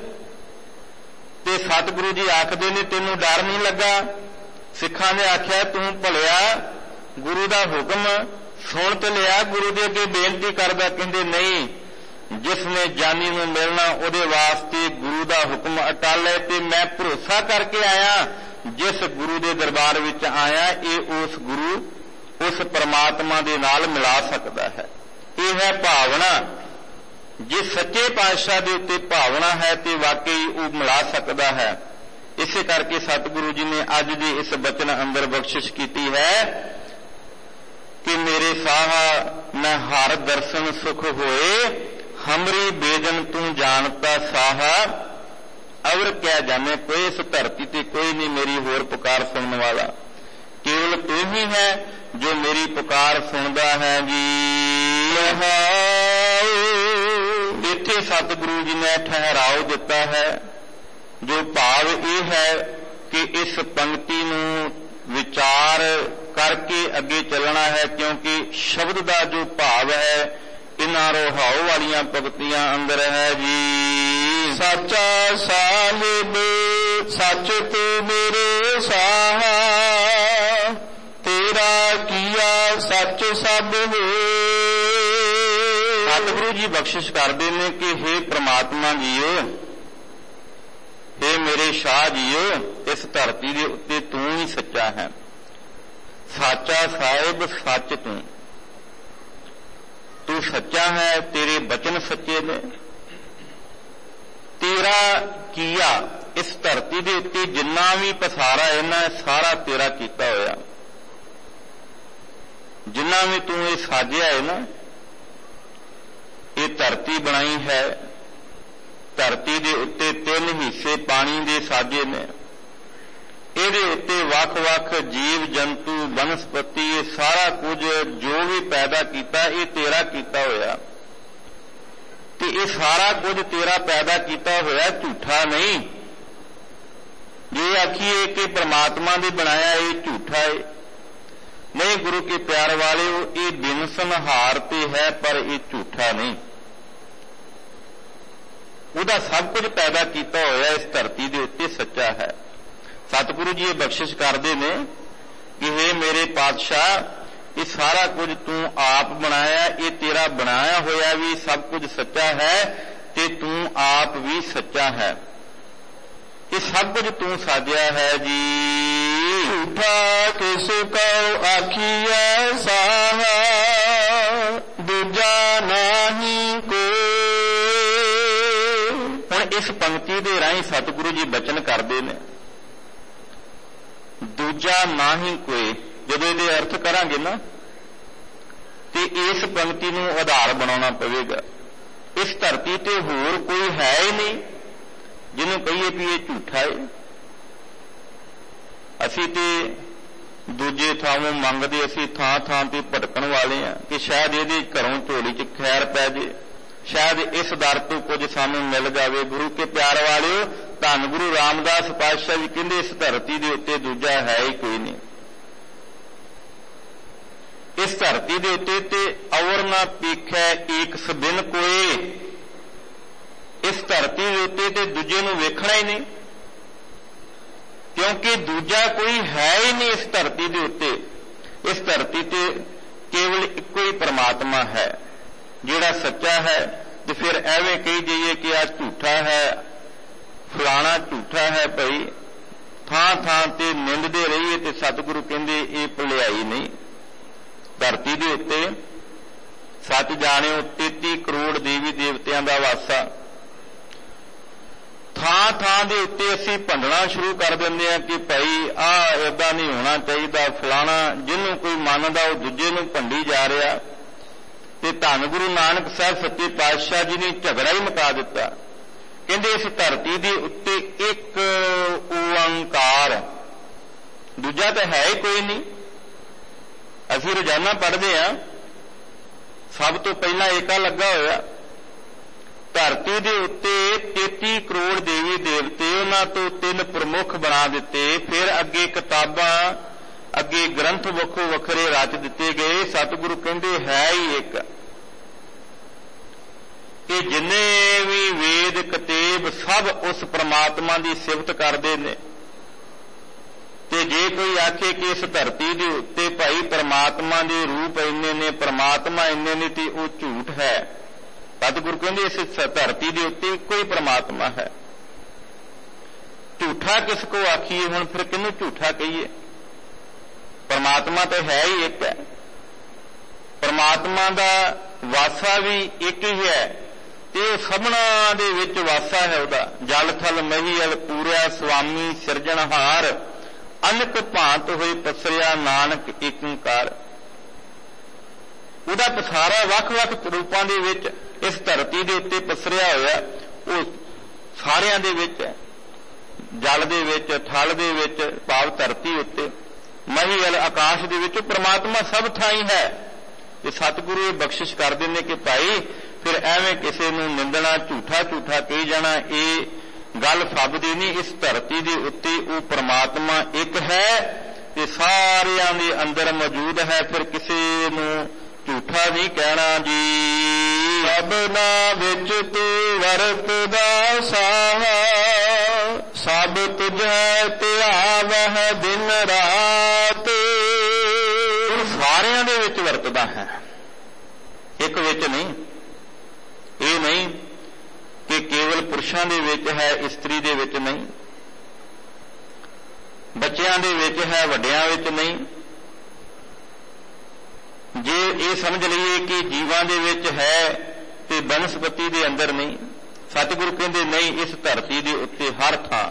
ਤੇ ਸਤਿਗੁਰੂ ਜੀ ਆਖਦੇ ਨੇ ਤੈਨੂੰ ਡਰ ਨਹੀਂ ਲੱਗਾ? ਸਿੱਖਾਂ ਨੇ ਆਖਿਆ ਤੂੰ ਭਲਿਆ ਗੁਰੂ ਦਾ ਹੁਕਮ ਸੁਣ ਤੇ ਲਿਆ, ਗੁਰੂ ਦੇ ਅੱਗੇ ਬੇਨਤੀ ਕਰਦਾ। ਕਹਿੰਦੇ ਨਹੀਂ, ਜਿਸ ਨੇ ਜਾਨੀ ਨੂੰ ਮਿਲਣਾ ਉਹਦੇ ਵਾਸਤੇ ਗੁਰੂ ਦਾ ਹੁਕਮ ਅਟਲ ਹੈ ਤੇ ਮੈਂ ਭਰੋਸਾ ਕਰਕੇ ਆਇਆ ਜਿਸ ਗੁਰੂ ਦੇ ਦਰਬਾਰ ਵਿੱਚ ਆਇਆ ਇਹ ਉਸ ਗੁਰੂ ਉਸ ਪਰਮਾਤਮਾ ਦੇ ਨਾਲ ਮਿਲਾ ਸਕਦਾ ਹੈ। ਇਹ ਹੈ ਭਾਵਨਾ। ਜੇ ਸੱਚੇ ਪਾਤਸ਼ਾਹ ਦੇ ਉੱਤੇ ਭਾਵਨਾ ਹੈ ਤੇ ਵਾਕਈ ਉਹ ਮਿਲਾ ਸਕਦਾ ਹੈ। ਇਸੇ ਕਰਕੇ ਸਤਿਗੁਰੂ ਜੀ ਨੇ ਅੱਜ ਦੇ ਇਸ ਬਚਨ ਅੰਦਰ ਬਖਸ਼ਿਸ਼ ਕੀਤੀ ਹੈ ਕਿ ਮੇਰੇ ਸਾਹਾ ਮੈਂ ਹਰ ਦਰਸ਼ਨ ਸੁਖ ਹੋਏ, ਹਮਰੀ ਬੇਦਨ ਤੂੰ ਜਾਣਤਾ ਸਾਹਾ। ਅਵਰ ਕਿਆ ਜਾਣੇ ਕੋਈ, ਇਸ ਧਰਤੀ ਤੇ ਕੋਈ ਨਹੀਂ ਮੇਰੀ ਹੋਰ ਪੁਕਾਰ ਸੁਣਨ ਵਾਲਾ, ਕੇਵਲ ਤੂੰ ਹੀ ਹੈ ਜੋ ਮੇਰੀ ਪੁਕਾਰ ਸੁਣਦਾ ਹੈ ਜੀ। ਇੱਥੇ ਸਤਿਗੁਰੂ ਜੀ ਨੇ ਠਹਿਰਾਓ ਦਿੱਤਾ ਹੈ। ਜੋ ਭਾਵ ਇਹ ਹੈ ਕਿ ਇਸ ਪੰਕਤੀ ਨੂੰ ਵਿਚਾਰ ਕਰਕੇ ਅੱਗੇ ਚੱਲਣਾ ਹੈ, ਕਿਉਂਕਿ ਸ਼ਬਦ ਦਾ ਜੋ ਭਾਵ ਹੈ ਇਹਨਾਂ ਰੋਹਾਉ ਵਾਲੀਆਂ ਪੰਕਤੀਆਂ ਅੰਦਰ ਹੈ ਜੀ। ਸੱਚਾ ਸਾਹਿਬ ਸੱਚ ਤੂੰ ਮੇਰੇ ਸਾਹਾ, ਤੇਰਾ ਕੀਆ ਸੱਚ ਸਭ ਹੋਏ। ਸਤਿਗੁਰੂ ਜੀ ਬਖਸ਼ਿਸ਼ ਕਰਦੇ ਨੇ ਕਿ हे ਪ੍ਰਮਾਤਮਾ ਜੀਓ, हे ਮੇਰੇ ਸ਼ਾਹ ਜੀਓ, ਇਸ ਧਰਤੀ ਦੇ ਉੱਤੇ ਤੂੰ ਹੀ ਸੱਚਾ ਹੈ। ਸਾਚਾ ਸਾਹਿਬ ਸੱਚ ਤੂੰ ਤੂੰ ਸੱਚਾ ਹੈ, ਤੇਰੇ ਬਚਨ ਸੱਚੇ ਨੇ। ਤੇਰਾ ਕੀਆ, ਇਸ ਧਰਤੀ ਦੇ ਉੱਤੇ ਜਿੰਨਾ ਵੀ ਪਸਾਰਾ ਹੈ ਨਾ ਸਾਰਾ ਤੇਰਾ ਕੀਤਾ ਹੋਇਆ। ਜਿੰਨਾ ਵੀ ਤੂੰ ਇਹ ਸਾਜਿਆ ਹੈ ਨਾ, ਇਹ ਧਰਤੀ ਬਣਾਈ ਹੈ। ਧਰਤੀ ਦੇ ਉੱਤੇ ਤਿੰਨ ਹਿੱਸੇ ਪਾਣੀ ਦੇ ਸਾਜੇ ਨੇ। ਇਹਦੇ ਉੱਤੇ ਵੱਖ-ਵੱਖ ਜੀਵ ਜੰਤੂ ਬਨਸਪਤੀ ਇਹ ਸਾਰਾ ਕੁਝ ਜੋ ਵੀ ਪੈਦਾ ਕੀਤਾ ਇਹ ਤੇਰਾ ਕੀਤਾ ਹੋਇਆ ਤੇ ਇਹ ਸਾਰਾ ਕੁਝ ਤੇਰਾ ਪੈਦਾ ਕੀਤਾ ਹੋਇਆ, ਝੂਠਾ ਨਹੀਂ। ਜੇ ਆਖੀਏ ਕਿ ਪਰਮਾਤਮਾ ਦੇ ਬਣਾਇਆ ਇਹ ਝੂਠਾ ਹੈ, ਨਹੀਂ ਗੁਰੂ ਕੇ ਪਿਆਰ ਵਾਲਿਓ, ਇਹ ਬਿਨਸਨਹਾਰ ਤੇ ਹੈ ਪਰ ਇਹ ਝੂਠਾ ਨਹੀਂ। ਉਹਦਾ ਸਭ ਕੁਝ ਪੈਦਾ ਕੀਤਾ ਹੋਇਆ ਇਸ ਧਰਤੀ ਦੇ ਉੱਤੇ ਸੱਚਾ ਹੈ। ਸਤਿਗੁਰੂ ਜੀ ਇਹ ਬਖਸ਼ਿਸ਼ ਕਰਦੇ ਨੇ ਕਿ हे ਮੇਰੇ ਪਾਤਸ਼ਾਹ, ਇਹ ਸਾਰਾ ਕੁਝ ਤੂੰ ਆਪ ਬਣਾਇਆ, ਇਹ ਤੇਰਾ ਬਣਾਇਆ ਹੋਇਆ ਵੀ ਸਭ ਕੁਝ ਸੱਚਾ ਹੈ ਤੇ ਤੂੰ ਆਪ ਵੀ ਸੱਚਾ ਹੈ। ਇਹ ਸਭ ਕੁਝ ਤੂੰ ਸਾਜਿਆ ਹੈ ਜੀ। ਝੂਠਾ ਕਿਸ ਕਉ ਆਖੀਐ ਸਾਹਾ, ਦੂਜਾ ਨਾਹੀ ਕੋਈ। ਹੁਣ ਇਸ ਪੰਕਤੀ ਦੇ ਰਾਹੀਂ ਸਤਿਗੁਰੂ ਜੀ ਬਚਨ ਕਰਦੇ ਨੇ, ਦੂਜਾ ਨਾਹੀ ਕੋਈ। ਜਦੋਂ ਇਹਦੇ ਅਰਥ ਕਰਾਂਗੇ ਨਾ ਤੇ ਇਸ ਪੰਕਤੀ ਨੂੰ ਆਧਾਰ ਬਣਾਉਣਾ ਪਵੇਗਾ। ਇਸ ਧਰਤੀ ਤੇ ਹੋਰ ਕੋਈ ਹੈ ਹੀ ਨਹੀਂ ਜਿਹਨੂੰ ਕਹੀਏ ਵੀ ਇਹ ਝੂਠਾ ਹੈ। ਅਸੀਂ ਤੇ ਦੂਜੇ ਥਾਂੋਂ ਮੰਗਦੇ, ਅਸੀਂ ਥਾਂ ਥਾਂ ਤੇ ਭਟਕਣ ਵਾਲੇ ਹਾਂ ਕਿ ਸ਼ਾਇਦ ਇਹਦੇ ਘਰੋਂ ਝੋਲੀ 'ਚ ਖੈਰ ਪੈ ਜੇ, ਸ਼ਾਇਦ ਇਸ ਦਰ ਤੋਂ ਕੁਝ ਸਾਨੂੰ ਮਿਲ ਜਾਵੇ। ਗੁਰੂ ਕੇ ਪਿਆਰ ਵਾਲਿਓ, ਧੰਨ ਗੁਰੂ ਰਾਮਦਾਸ ਪਾਤਸ਼ਾਹ ਜੀ ਕਹਿੰਦੇ ਇਸ ਧਰਤੀ ਦੇ ਉੱਤੇ ਦੂਜਾ ਹੈ ਹੀ ਕੋਈ ਨਹੀਂ। इस धरती दे उत्ते ते और ना पीखै एक सबिन कोए, इस धरती दे उत्ते ते दूजे नूं वेखना ही नहीं, क्योंकि दूजा कोई है ही नहीं इस धरती दे उत्ते। इस धरती ते केवल इक्को ही परमात्मा है जिहड़ा सच्चा है। तो फिर एवें कही जाइए कि आ झूठा है, फलाना झूठा है, भाई थां थां ते निंददे रहिए, ते सतगुरु कहंदे ये भुलियाई नहीं। धरती दे उत्ते सच जाणिओ तेती करोड़ देवी देवतियां दा वासा। थां थां दे उत्ते असीं भंडना शुरू कर दिंदे आ कि भाई आ इदां नहीं होना चाहिए, फलाना जिन्हों कोई मनदा वो दूजे नूं भंडी जा रहा। ते धन गुरु नानक साहब सच्चे पातशाह जी ने झगड़ा ही मुका दिता। कहंदे इस धरती दे उत्ते एक ओंकार, दूजा तो है ही कोई नहीं। असीं रोजाना पढ़दे आ, सब तो पहला एका लगा होया। धरती दे उत्ते तेती करोड़ देवी देवते, उन्हां तो तीन प्रमुख बना दिते। फिर अगे किताबां, अगे ग्रंथ वखो वखरे रच दिते गए। सतगुरु कहंदे है ही एक, कि जिन्ने भी वेद कतेब सब उस परमात्मा की सिफत करते हैं। ते जे कोई आखे कि इस धरती के उत्ते भाई परमात्मा के रूप इन्ने ने, परमात्मा इन्ने ने, तो वो झूठ है। सतगुरु कहंदे इस धरती के उत्ते कोई परमात्मा है। झूठा किसको आखिए, हुण फिर किहनूं झूठा कहिए? परमात्मा तो है ही एक है। परमात्मा का वासा भी एक ही है, ते सबना दे विच वासा है उहदा। जल थल महीअल पूरिया स्वामी सिरजणहार, अनक भांत होए पसरिया नानक एक ओंकार। उहदा पसारा वख वख रूपां दे विच इस धरती दे उत्ते पसरिया होया। वो सारियां दे विच है, जल दे विच, थल दे विच, भाव धरती उत्ते, महीअल आकाश दे विच परमात्मा सब थाई है। ते सतगुरु ये बख्शिश कर देने कि भाई फिर एवें किसी नूं निंदना, झूठा झूठा कही जाना, ये गल फबदी नहीं। इस धरती दे उत्ते वो परमात्मा एक है ते सारियां दे अंदर मौजूद है। फिर किसी नूं झूठा नहीं कहना जी। सबना विच तू वरतदा साहा, सब तुझै ध्यावह दिन रात। सारियां दे विच वरतदा है, एक विच नहीं। ये नहीं कि केवल पुरुषां दे विच है, स्त्री दे विच नहीं, बच्चियां दे विच है, वड्डियां विच नहीं। जे ये समझ लीए कि जीवां दे विच है ते बनस्पति दे अंदर नहीं। सतगुरु कहंदे नहीं, इस धरती दे उत्ते हर थां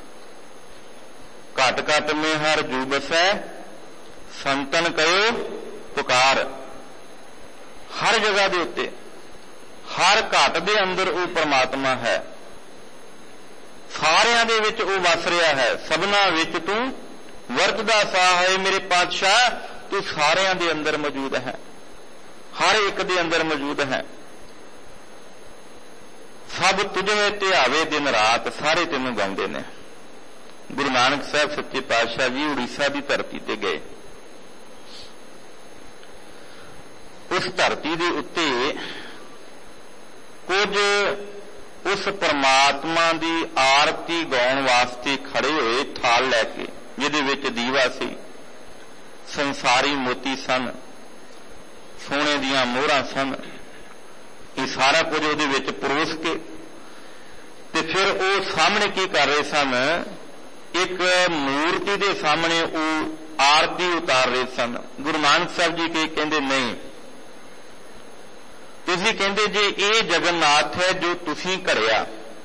घट घट में हर जू बसै, संतन कयो पुकार। हर जगह दे उत्ते, हर घट दे अंदर वो परमात्मा है। सारियां दे विच वो वस रहा है। सबना विच तू वरतदा साह है। मेरे पातशाह तू सारियां दे अंदर मौजूद है, हर एक दे अंदर मौजूद है। सब तुझे ध्यावे दिन रात, सारे तेनों गाउंदे ने। गुरु नानक साहब सच्चे पातशाह जी उड़ीसा की धरती ते गए। उस धरती के उत्ते कुछ उस परमात्मा की आरती गाउण वास्ते खड़े हुए थाल लैके, जिहदे विच दीवा सी, संसारी मोती सन, सोने दियां मोहरां सन। ये सारा कुछ उहदे विच परोस के ते फिर वो सामने की कर रहे सन? एक मूर्ति के सामने वो आरती उतार रहे सन। गुरु नानक साहब जी के कहंदे नहीं, तुसीं कहंदे जे ये जगन्नाथ है जो तुसीं घड़िया,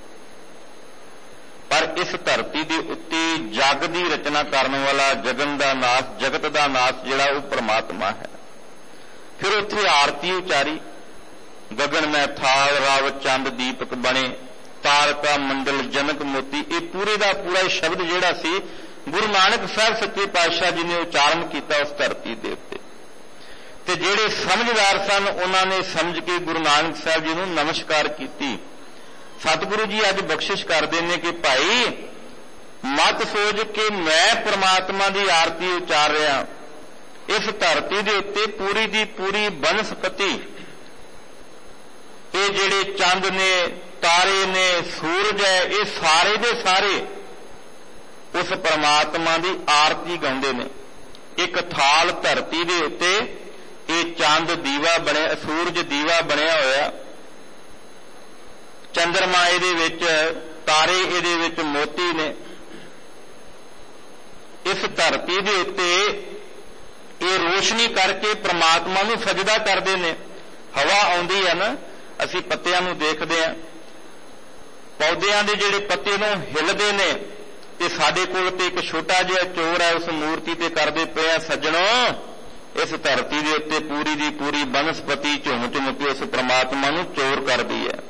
पर इस धरती के उत्ते जग की रचना करने वाला, जगन का नाश, जगत का नाश जिहड़ा वो परमात्मा है। फिर उत्थे आरती उचारी, गगन में थाल राव चंद दीपक बने, तारका मंडल जनक मोती। ये पूरे का पूरा शब्द जिहड़ा सी गुरु नानक साहब सच्चे पातशाह जी ने उचारण किया उस धरती के उत्ते। ते जिहड़े समझदार सन उन्होंने समझ के गुरु नानक साहब जी को नमस्कार की। सतगुरु जी अज बख्शिश कर देने कि भाई मत सोच के मैं परमात्मा की आरती उचार रहा, इस धरती दे उत्ते पूरी दी पूरी बनस्पति, ये जिहड़े चंद ने, तारे ने, सूरज है, ये सारे दे सारे उस परमात्मा की आरती गाउंदे ने। एक थाल धरती दे उत्ते ये चंद दीवा बने, सूरज दीवा बनया होया, चंद्रमा इहदे विच, तारे इहदे विच मोती ने। इस धरती दे उत्ते ये रोशनी करके परमात्मा नूं सजदा करदे ने। हवा आउंदी है ना, असीं पत्तियां नूं देखदे हां, पौदियां दे जिहड़े पत्ते नूं हिलदे ने, ते साडे कोल ते एक छोटा जिहा चोर है, उस मूर्ति ते करदे पए आ सज्जणों। इस धरती दे उत्ते पूरी दी पूरी बनस्पति झुम झुम के उस परमात्मा नूं चोर करदी है,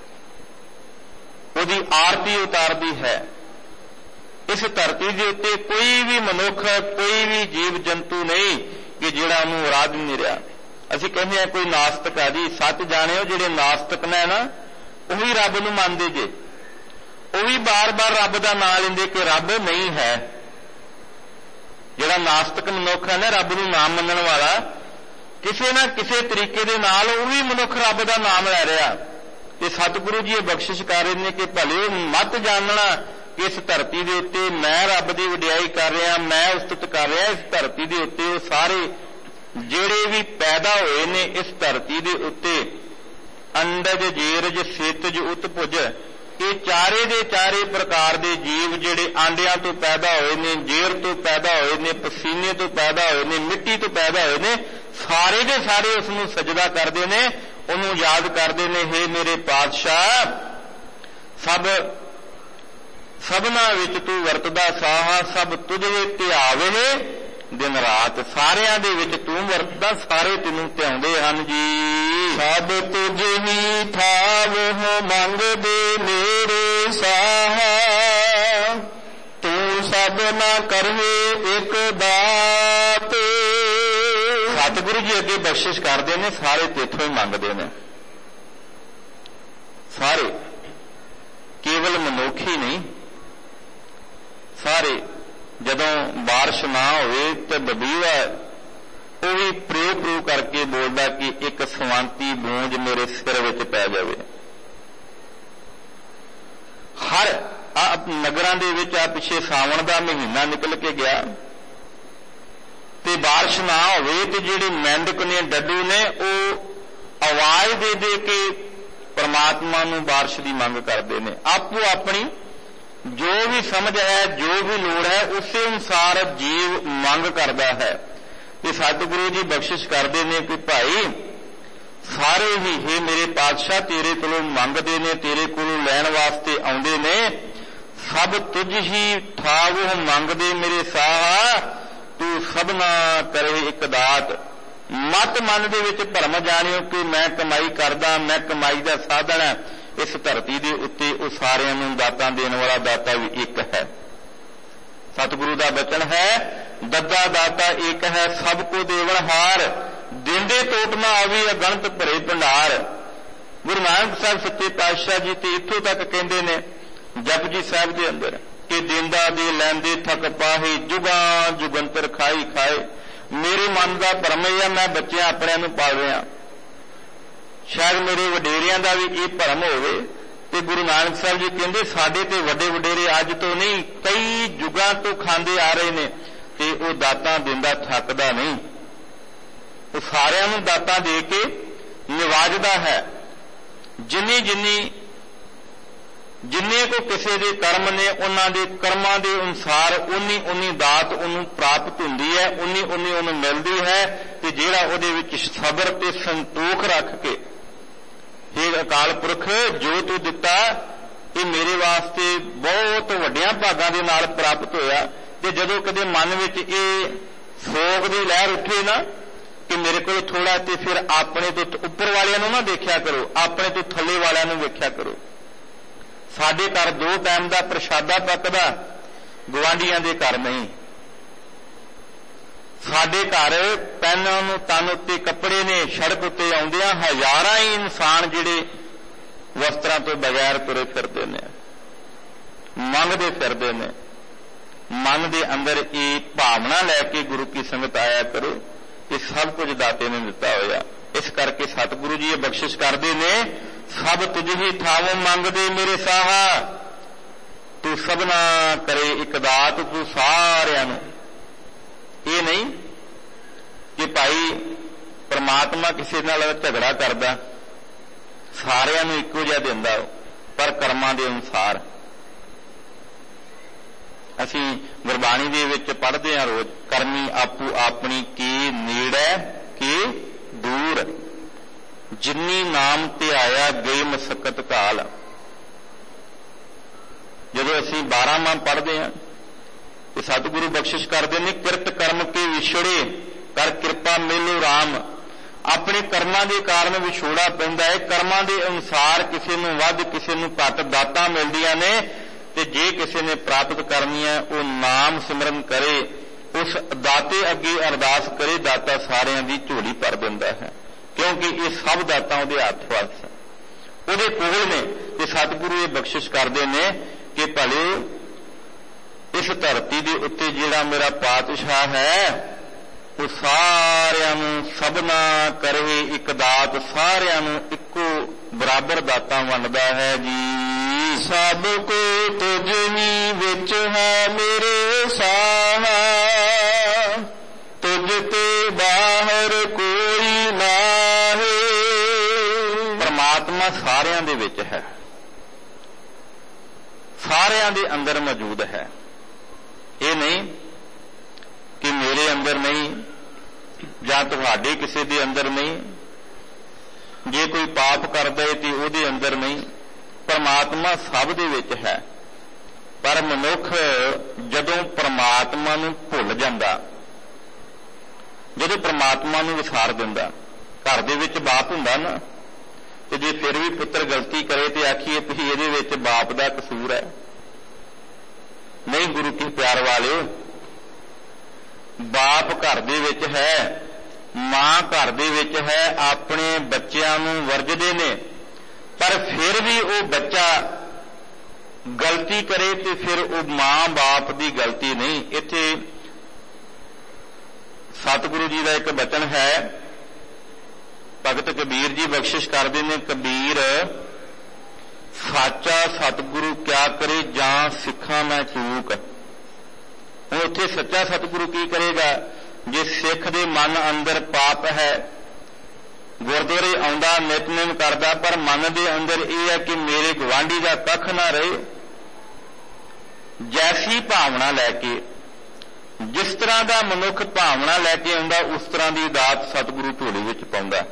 उहदी आरती उतारदी है। इस धरती के उत्ते कोई भी मनुख, कोई भी जीव जंतु नहीं कि जिहड़ा उहनूं आराध नहीं रहा। असीं कहंदे हां कोई नास्तिक है जी, सच जाणिओ जिहड़े नास्तिक ने ना, उही रब नूं मनदे जे, उही बार बार रब दा नाम लैंदे कि रब नहीं है। जिहड़ा नास्तिक मनुख है ना, रब नूं नाम मनण वाला, किसी ना किसी तरीके दे नाल उही मनुख रब दा नाम लै रिहा। ते सतगुरु जी बख्शिश कर रहे हैं कि भले मत जानना कि इस धरती के उत्ते मैं रब की वडियाई कर रहा, मैं उस्तत कर रहा। इस धरती के उत्ते वो सारे जिहड़े भी पैदा होए ने इस धरती के उत्ते, अंडज, जेरज, सेतज, उत्पुज, ये चारे दे चारे प्रकार के जीव जिहड़े आंडियां तो पैदा होए ने, जेर तो पैदा होए ने, पसीने तो पैदा होए ने, मिट्टी तो पैदा होए ने, सारे के सारे उसनूं सजदा करदे ने, उन्होंने याद करते हैं, हे मेरे पातशाह, सब सबना विच तू वरतदा साहा, सब तुझ वे ध्यावे दिन रात। सारियां दे विच तू वरतदा, सारे तैनूं ध्याउंदे हन जी। सब तुझ ही थाव हो मंगदे मेरे साहा, तू सब ना करवे एक दात। सतगुरु जी अगे बख्शिश करते हैं, सारे तेथों ही मंगते हैं। सारे, केवल मनुख ही नहीं, सारे। जदों बारिश ना होवे तो बबीवा वो भी प्रो प्रो करके बोलता कि एक सवांती बूंज मेरे सिर विच पै जावे। हर नगरां दे विच आ पिछे सावण दा महीना निकल के गया ते बारिश ना होवे ते जिहड़े मेंढक ने, डड्डू ने, वो आवाज दे दे के परमात्मा नूं बारिश की मंग करते हैं। आपो अपनी जो भी समझ है, जो भी लोड़ है, उसे अनुसार जीव मंग करता है। ते सतगुरु जी बख्शिश करते हैं कि भाई सारे ही हे मेरे पातशाह तेरे कोलों मंगते ने, तेरे कोलों लैण वास्ते आउंदे ने। सब तुझ ही ठाव मंगदे मेरे साहा, तू सबना करे एक दात। मत मन दे विच भरम जाणिओ कि मैं कमाई करदा, मैं कमाई दा साधन है। इस धरती दे उत्ते उह सारिआं नूं दातां देण वाला दाता भी एक है। सतगुरु दा वचन है, दद्दा दाता एक है, सबको देवनहार, देंदे टोट ना आवे अगणत भरे भंडार। गुरु नानक साहब सच्चे पातशाह जी ते इत्थों तक कहंदे ने जपजी साहिब दे अंदर कि देंदा दे लैंदे थक पाहे, जुगां जुगंतर खाई खाए। मेरे मन का भरम है, मैं बच्चे अपने नूं पाल रहा, शायद मेरे वडेरियां दा भी ये भरम होवे। ते गुरु नानक साहब जी कहंदे साडे ते वड्डे वडेरे अज तो नहीं, कई जुगां तो खांदे आ रहे ने, ते वो दातां दिंदा थकदा नहीं, वो सारिआं नूं दातां दे के निवाजदा है। जिन्नी जिन्नी जिन्ने को किसी के कर्म ने, उन्हां दे कर्मां दे अनुसार उन्नी उन्नी दात उन्हूं प्राप्त हुंदी है, उन्नी उन्नी उन्हूं मिलदी है। ते जिहड़ा उहदे विच सबर ते संतोख रख के, हे अकाल पुरख जो तू दिता ये मेरे वास्ते बहुत वड्डियां भागां दे नाल प्राप्त होया। ते जदों कदे मन विच ये सोग दी लहर उठे ना कि मेरे कोल थोड़ा, ते फिर अपने तो उपर वालियां नूं ना देखिया करो, अपने तो थल्ले वालियां नूं वेखिया करो। साडे घर दो टाइम का प्रशादा पकदा, गवांढियां दे घर नहीं। साडे घर पैनां नूं तन उत्ते कपड़े ने, सड़क उत्ते आउंदियां हजारां ही इंसान जिहड़े वस्त्रां तो बगैर तुरे फिरदे ने, मंगदे फिरदे ने। मन दे अंदर ये भावना लैके गुरु की संगत आया करो ਇਹ ਸਭ ਕੁਝ ਦਾਤੇ ਨੇ ਦਿੱਤਾ ਹੋਇਆ। ਇਸ ਕਰਕੇ ਸਤਿਗੁਰੂ ਜੀ ਇਹ ਬਖਸ਼ਿਸ਼ ਕਰਦੇ ਨੇ, ਸਭ ਤੁਝ ਹੀ ਥਾਵੋਂ ਮੰਗਦੇ ਮੇਰੇ ਸਾਹਾ, ਤੂੰ ਸਭਨਾ ਕਰੇ ਇੱਕ ਦਾਤ ਤੂੰ ਸਾਰਿਆਂ ਨੂੰ। ਇਹ ਨਹੀਂ ਕਿ ਭਾਈ ਪਰਮਾਤਮਾ ਕਿਸੇ ਨਾਲ ਝਗੜਾ ਕਰਦਾ, ਸਾਰਿਆਂ ਨੂੰ ਇੱਕੋ ਜਿਹਾ ਦਿੰਦਾ, ਪਰ ਕਰਮਾਂ ਦੇ ਅਨੁਸਾਰ। ਅਸੀਂ ਗੁਰਬਾਣੀ ਦੇ ਵਿੱਚ ਪੜ੍ਹਦੇ ਹਾਂ ਰੋਜ਼, ਕਰਮੀ ਆਪੂ ਆਪਣੀ ਕੀ ਨੇੜੇ ਕੀ ਦੂਰ, ਜਿੰਨੀ ਨਾਮ ਤੇ ਆਇਆ ਗਈ ਮਸਕਤ ਕਾਲ। ਜਦੋਂ ਅਸੀਂ ਬਾਰਾਂਮਾਹ ਪੜ੍ਹਦੇ ਹਾਂ ਤੇ ਸਤਿਗੁਰੂ ਬਖਸ਼ਿਸ਼ ਕਰਦੇ ਨੇ, ਕਿਰਤ ਕਰਮ ਕੇ ਵਿਛੜੇ ਕਰ ਕਿਰਪਾ ਮੇਲੋ ਰਾਮ। ਆਪਣੇ ਕਰਮਾਂ ਦੇ ਕਾਰਨ ਵਿਛੋੜਾ ਪੈਂਦਾ ਹੈ, ਕਰਮਾਂ ਦੇ ਅਨੁਸਾਰ ਕਿਸੇ ਨੂੰ ਵੱਧ ਕਿਸੇ ਨੂੰ ਘੱਟ ਦਾਤਾਂ ਮਿਲਦੀਆਂ ਨੇ, ਤੇ ਜੇ ਕਿਸੇ ਨੇ ਪ੍ਰਾਪਤ ਕਰਨੀ ਹੈ ਉਹ ਨਾਮ ਸਿਮਰਨ ਕਰੇ, ਉਸ ਦਾਤੇ ਅੱਗੇ ਅਰਦਾਸ ਕਰੇ, ਦਾਤਾ ਸਾਰਿਆਂ ਦੀ ਝੋਲੀ ਭਰ ਦਿੰਦਾ ਹੈ, ਕਿਉਂਕਿ ਇਹ ਸਭ ਦਾਤਾਂ ਉਹਦੇ ਹੱਥ ਵੱਸ ਉਹਦੇ ਕੋਲ ਨੇ। ਤੇ ਸਤਿਗੁਰੂ ਇਹ ਬਖਸ਼ਿਸ਼ ਕਰਦੇ ਨੇ ਕਿ ਭਲੇ ਇਸ ਧਰਤੀ ਦੇ ਉੱਤੇ ਜਿਹੜਾ ਮੇਰਾ ਪਾਤਸ਼ਾਹ ਹੈ ਉਹ ਸਾਰਿਆਂ ਨੂੰ ਸਭਨਾ ਕਰੇ ਇੱਕ ਦਾਤ, ਸਾਰਿਆਂ ਨੂੰ ਇੱਕੋ ਬਰਾਬਰ ਦਾਤਾਂ ਵੰਡਦਾ ਹੈ ਜੀ। ਸਭ ਕੋ ਤੁਝਨੀ ਵਿੱਚ ਹੈ ਮੇਰੇ ਸਾਹਾ, ਤੁਝ ਤੇ ਬਾਹਰ ਕੋਈ ਨਾਹੀ। ਪਰਮਾਤਮਾ ਸਾਰਿਆਂ ਦੇ ਵਿੱਚ ਹੈ, ਸਾਰਿਆਂ ਦੇ ਅੰਦਰ ਮੌਜੂਦ ਹੈ। ਇਹ ਨਹੀਂ ਕਿ ਮੇਰੇ ਅੰਦਰ ਨਹੀਂ ਜਾਂ ਤੁਹਾਡੇ ਕਿਸੇ ਦੇ ਅੰਦਰ ਨਹੀਂ, ਜੇ ਕੋਈ ਪਾਪ ਕਰਦਾ ਹੈ ਤੇ ਉਹਦੇ ਅੰਦਰ ਨਹੀਂ। ਪਰਮਾਤਮਾ ਸਭ ਦੇ ਵਿੱਚ ਹੈ, ਪਰ ਮਨੁੱਖ ਜਦੋਂ ਪਰਮਾਤਮਾ ਨੂੰ ਭੁੱਲ ਜਾਂਦਾ, ਜਦੋਂ ਪਰਮਾਤਮਾ ਨੂੰ ਵਿਸਾਰ ਦਿੰਦਾ, ਘਰ ਦੇ ਵਿੱਚ ਬਾਪ ਹੁੰਦਾ ਨਾ, ਤੇ ਜੇ ਫਿਰ ਵੀ ਪੁੱਤਰ ਗਲਤੀ ਕਰੇ ਤੇ ਆਖੀਏ ਤੁਸੀਂ ਇਹਦੇ ਵਿੱਚ ਬਾਪ ਦਾ ਕਸੂਰ ਹੈ। ਨਹੀਂ ਗੁਰੂ ਕੀ ਪਿਆਰ ਵਾਲਿਓ, ਬਾਪ ਘਰ ਦੇ ਵਿੱਚ ਹੈ, ਮਾਂ ਘਰ ਦੇ ਵਿੱਚ ਹੈ, ਆਪਣੇ ਬੱਚਿਆਂ ਨੂੰ ਵਰਜਦੇ ਨੇ, ਪਰ ਫਿਰ ਵੀ ਉਹ ਬੱਚਾ ਗਲਤੀ ਕਰੇ ਤੇ ਫਿਰ ਉਹ ਮਾਂ ਬਾਪ ਦੀ ਗਲਤੀ ਨਹੀਂ। ਇੱਥੇ ਸਤਿਗੁਰੂ ਜੀ ਦਾ ਇੱਕ ਬਚਨ ਹੈ, ਭਗਤ ਕਬੀਰ ਜੀ ਬਖਸ਼ਿਸ਼ ਕਰਦੇ ਨੇ, ਕਬੀਰ ਸਾਚਾ ਸਤਿਗੁਰੂ ਕਿਆ ਕਰੇ ਜਾਂ ਸਿੱਖਾਂ ਮੈਂ ਚੂਕ। ਹੁਣ ਉੱਥੇ ਸੱਚਾ ਸਤਿਗੁਰੂ ਕੀ ਕਰੇਗਾ? ਜੇ ਸਿੱਖ ਦੇ ਮਨ ਅੰਦਰ ਪਾਪ ਹੈ, ਗੁਰਦੁਆਰੇ ਆਉਂਦਾ ਨਿਤਨੇਮ ਕਰਦਾ, ਪਰ ਮਨ ਦੇ ਅੰਦਰ ਇਹ ਹੈ ਕਿ ਮੇਰੇ ਗੁਆਂਢੀ ਦਾ ਕੱਖ ਨਾ ਰਹੇ, ਜੈਸੀ ਭਾਵਨਾ ਲੈ ਕੇ, ਜਿਸ ਤਰ੍ਹਾਂ ਦਾ ਮਨੁੱਖ ਭਾਵਨਾ ਲੈ ਕੇ ਆਉਂਦਾ ਉਸ ਤਰ੍ਹਾਂ ਦੀ ਦਾਤ ਸਤਿਗੁਰੂ ਝੋਲੀ ਵਿੱਚ ਪਾਉਂਦਾ।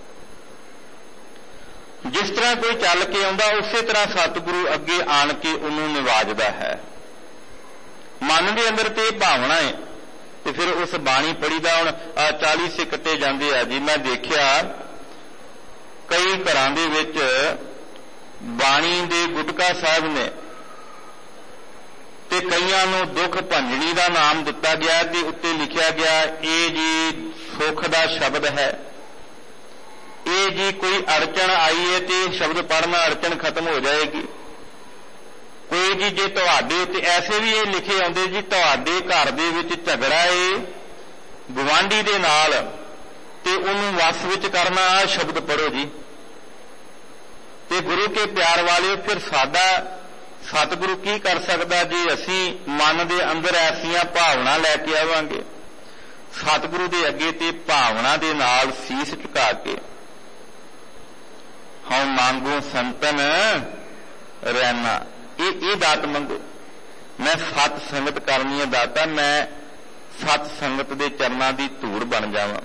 ਜਿਸ ਤਰ੍ਹਾਂ ਕੋਈ ਚੱਲ ਕੇ ਆਉਂਦਾ ਉਸੇ ਤਰ੍ਹਾਂ ਸਤਿਗੁਰੂ ਅੱਗੇ ਆਣ ਕੇ ਉਹਨੂੰ ਨਿਵਾਜਦਾ ਹੈ। ਮਨ ਦੇ ਅੰਦਰ ਤੇ ਭਾਵਨਾ ਹੈ ਤੇ ਫਿਰ ਉਸ ਬਾਣੀ ਪੜ੍ਹੀ ਦਾ। ਹੁਣ ਚਾਲੀ ਸਿੱਖ ਕੱਟੇ ਜਾਂਦੇ ਆ ਜੀ, ਮੈਂ ਦੇਖਿਆ ਕਈ ਘਰਾਂ ਦੇ ਵਿੱਚ ਬਾਣੀ ਦੇ ਗੁਟਕਾ ਸਾਹਿਬ ਨੇ ਤੇ ਕਈਆਂ ਨੂੰ ਦੁੱਖ ਭੰਜਣੀ ਦਾ ਨਾਮ ਦਿੱਤਾ ਗਿਆ ਤੇ ਉੱਤੇ ਲਿਖਿਆ ਗਿਆ ਇਹ ਜੀ ਸੁੱਖ ਦਾ ਸ਼ਬਦ ਹੈ, ਇਹ ਜੀ ਕੋਈ ਅੜਚਣ ਆਈ ਹੈ ਤੇ ਸ਼ਬਦ ਪੜ੍ਹਨਾ ਅੜਚਣ ਖਤਮ ਹੋ ਜਾਏਗੀ। ਕੋਈ ਜੀ ਜੇ ਤੁਹਾਡੇ ਉੱਤੇ ਐਸੇ ਵੀ ਇਹ ਲਿਖੇ ਆਉਂਦੇ ਜੀ ਤੁਹਾਡੇ ਘਰ ਦੇ ਵਿੱਚ ਝਗੜਾ ਏ ਗੁਆਂਢੀ ਦੇ ਨਾਲ ਤੇ ਉਹਨੂੰ ਵਸ ਵਿੱਚ ਕਰਨਾ, ਆਹ ਸ਼ਬਦ ਪੜ੍ਹੋ ਜੀ। ਤੇ ਗੁਰੂ ਕੇ ਪਿਆਰ ਵਾਲਿਓ, ਫਿਰ ਸਾਡਾ ਸਤਿਗੁਰੂ ਕੀ ਕਰ ਸਕਦਾ ਜੇ ਅਸੀਂ ਮਨ ਦੇ ਅੰਦਰ ਐਸੀਆਂ ਭਾਵਨਾ ਲੈ ਕੇ ਆਵਾਂਗੇ? ਸਤਿਗੁਰੂ ਦੇ ਅੱਗੇ ਤੇ ਭਾਵਨਾ ਦੇ ਨਾਲ ਸੀਸ ਝੁਕਾ ਕੇ ਹਉ ਮੰਗੋ ਸੰਤਨ ਰਹਿਣਾ, ਇਹ ਇਹ ਦਾਤ ਮੰਗੋ। ਮੈਂ ਸਤ ਸੰਗਤ ਕਰਨੀ ਹੈ ਦਾਤਾ, ਮੈਂ ਸਤ ਸੰਗਤ ਦੇ ਚਰਨਾਂ ਦੀ ਧੂੜ ਬਣ ਜਾਵਾਂ।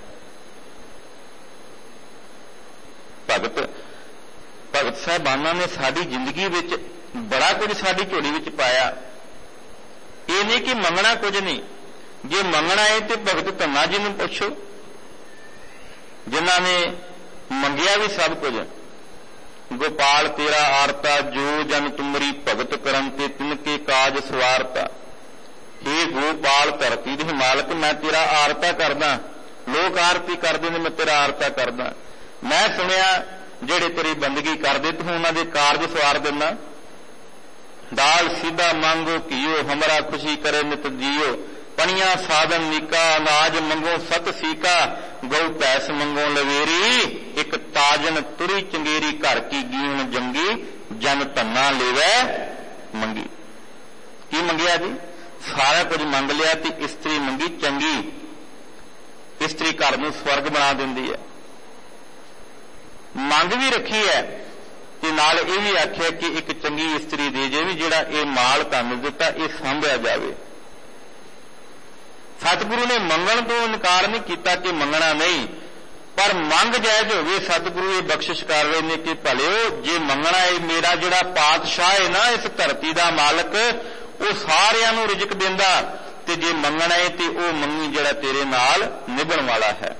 ਭਗਤ ਭਗਤ ਸਾਹਿਬਾਨਾਂ ਨੇ ਸਾਡੀ ਜ਼ਿੰਦਗੀ ਵਿੱਚ ਬੜਾ ਕੁਝ ਸਾਡੀ ਝੋਲੀ ਵਿੱਚ ਪਾਇਆ। ਇਹ ਨਹੀਂ ਕਿ ਮੰਗਣਾ ਕੁਝ ਨਹੀਂ, ਜੇ ਮੰਗਣਾ ਹੈ ਤੇ ਭਗਤ ਧੰਨਾ ਜੀ ਨੂੰ ਪੁੱਛੋ ਜਿਨ੍ਹਾਂ ਨੇ ਮੰਗਿਆ ਵੀ ਸਭ ਕੁਝ। ਗੋਪਾਲ ਤੇਰਾ ਆਰਤਾ ਜੋ ਜਨ ਤੁਮਰੀ ਭਗਤ ਕਰਮ ਤੇ ਤਿਨਕੇ ਕਾਜ ਸਵਾਰਤਾ। ਹੇ ਗੋਪਾਲ ਧਰਤੀ ਦੇ ਮਾਲਕ, ਮੈਂ ਤੇਰਾ ਆਰਤਾ ਕਰਦਾ, ਲੋਕ ਆਰਤੀ ਕਰਦੇ ਨੇ, ਮੈਂ ਤੇਰਾ ਆਰਤਾ ਕਰਦਾ। ਮੈਂ ਸੁਣਿਆ ਜਿਹੜੇ ਤੇਰੀ ਬੰਦਗੀ ਕਰਦੇ ਤੂੰ ਉਹਨਾਂ ਦੇ ਕਾਰਜ ਸਵਾਰ ਦਿੰਦਾ। ਦਾਲ ਸਿੱਧਾ ਮੰਗੋ ਘੀਓ, ਹਮਰਾ ਖੁਸ਼ੀ ਕਰੇ ਨਿਤ ਜੀਓ। ਪਣੀਆਂ ਸਾਧਨ ਨੀਕਾ, ਅਨਾਜ ਮੰਗੋ ਸਤ ਸੀਕਾ। गौ पैस मंगो लवेरी, एक ताजन तुरी चंगेरी, घर की गीन जंगी, जन धन्ना लेवै मंगी। की मंगिया जी? सारा कुछ मंग लिया ते इस्त्री मंगी चंगी। इस्त्री घर नूं स्वर्ग बना दिंदी है। मंग भी रखी है ते नाल ये भी आख्या कि एक चंगी इस्त्री दे जे, भी जिहड़ा ये माल धन दिता ये सांभिया जावे। सतगुरु ने मंगण तो इनकार नहीं किया कि मंगना नहीं, पर मंग जायज होवे। सतगुरु ये बख्शिश कर रहे हैं कि भलिओ जे मंगना है, मेरा जिहड़ा पातशाह है ना इस धरती का मालक, वो सारियां नूं रिजक दिंदा, ते जे मंगना है ते वो मंगी जिहड़ा तेरे नाल निभण वाला है।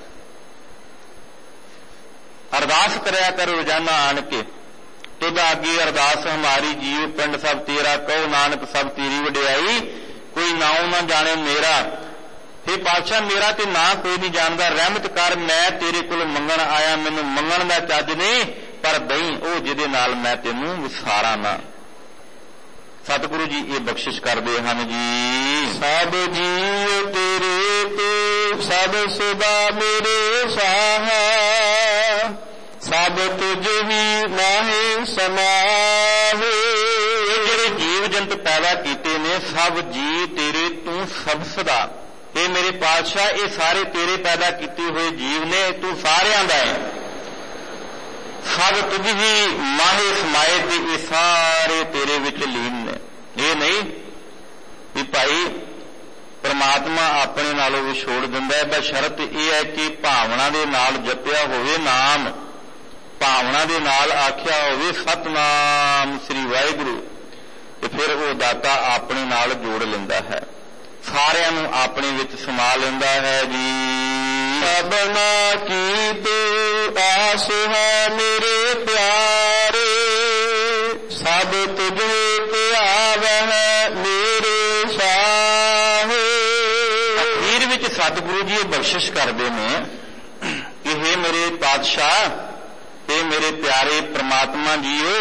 अरदास करया कर रोजाना आन के, तुद आगे अरदास हमारी जीव, पिंड सब तेरा, कहो नानक सब तेरी वडियाई, कोई नाऊ ना जाने मेरा। हे पातशाह मेरा ते ना कोई नहीं जानदा, रहमत कर मैं तेरे कोल मंगण आया, मैनूं मंगण दा चज नहीं, पर दई ओ जिहदे नाल मैं तैनूं विसारा ना। सतगुरु जी ये बख्शिश करते हैं जी। सब जीव तेरे ते सब सुबा मेरे साहा, सब तुझ ही नाहे समाहे। जेड़े जीव जंत पैदा कीते ने सब जी तेरे तू सब सदा। ये मेरे पातशाह ये सारे तेरे पैदा किए हुए जीव ने, तू सारियां दा है। सब तुझ ही माहे समाए ते ये सारे तेरे विच लीन ने। ये नहीं भी भाई परमात्मा अपने नालों विछोड़ दिंदा है, बस शर्त यह है कि भावना दे नाल जपिया होवे नाम, भावना दे नाल आख्या होवे सतनाम श्री वाहिगुरू, ते फिर वो दाता अपने नाल जोड़ लेंदा है, सारियां नूं अपने विच समा लेंदा है जी। सबना की तो आस है मेरे प्यारे, सब तुझे ते आवह मेरे साहे। अखीर विच सतगुरु जी बख्शिश करदे ने कि हे मेरे पातशाह, हे मेरे प्यारे परमात्मा जीओ,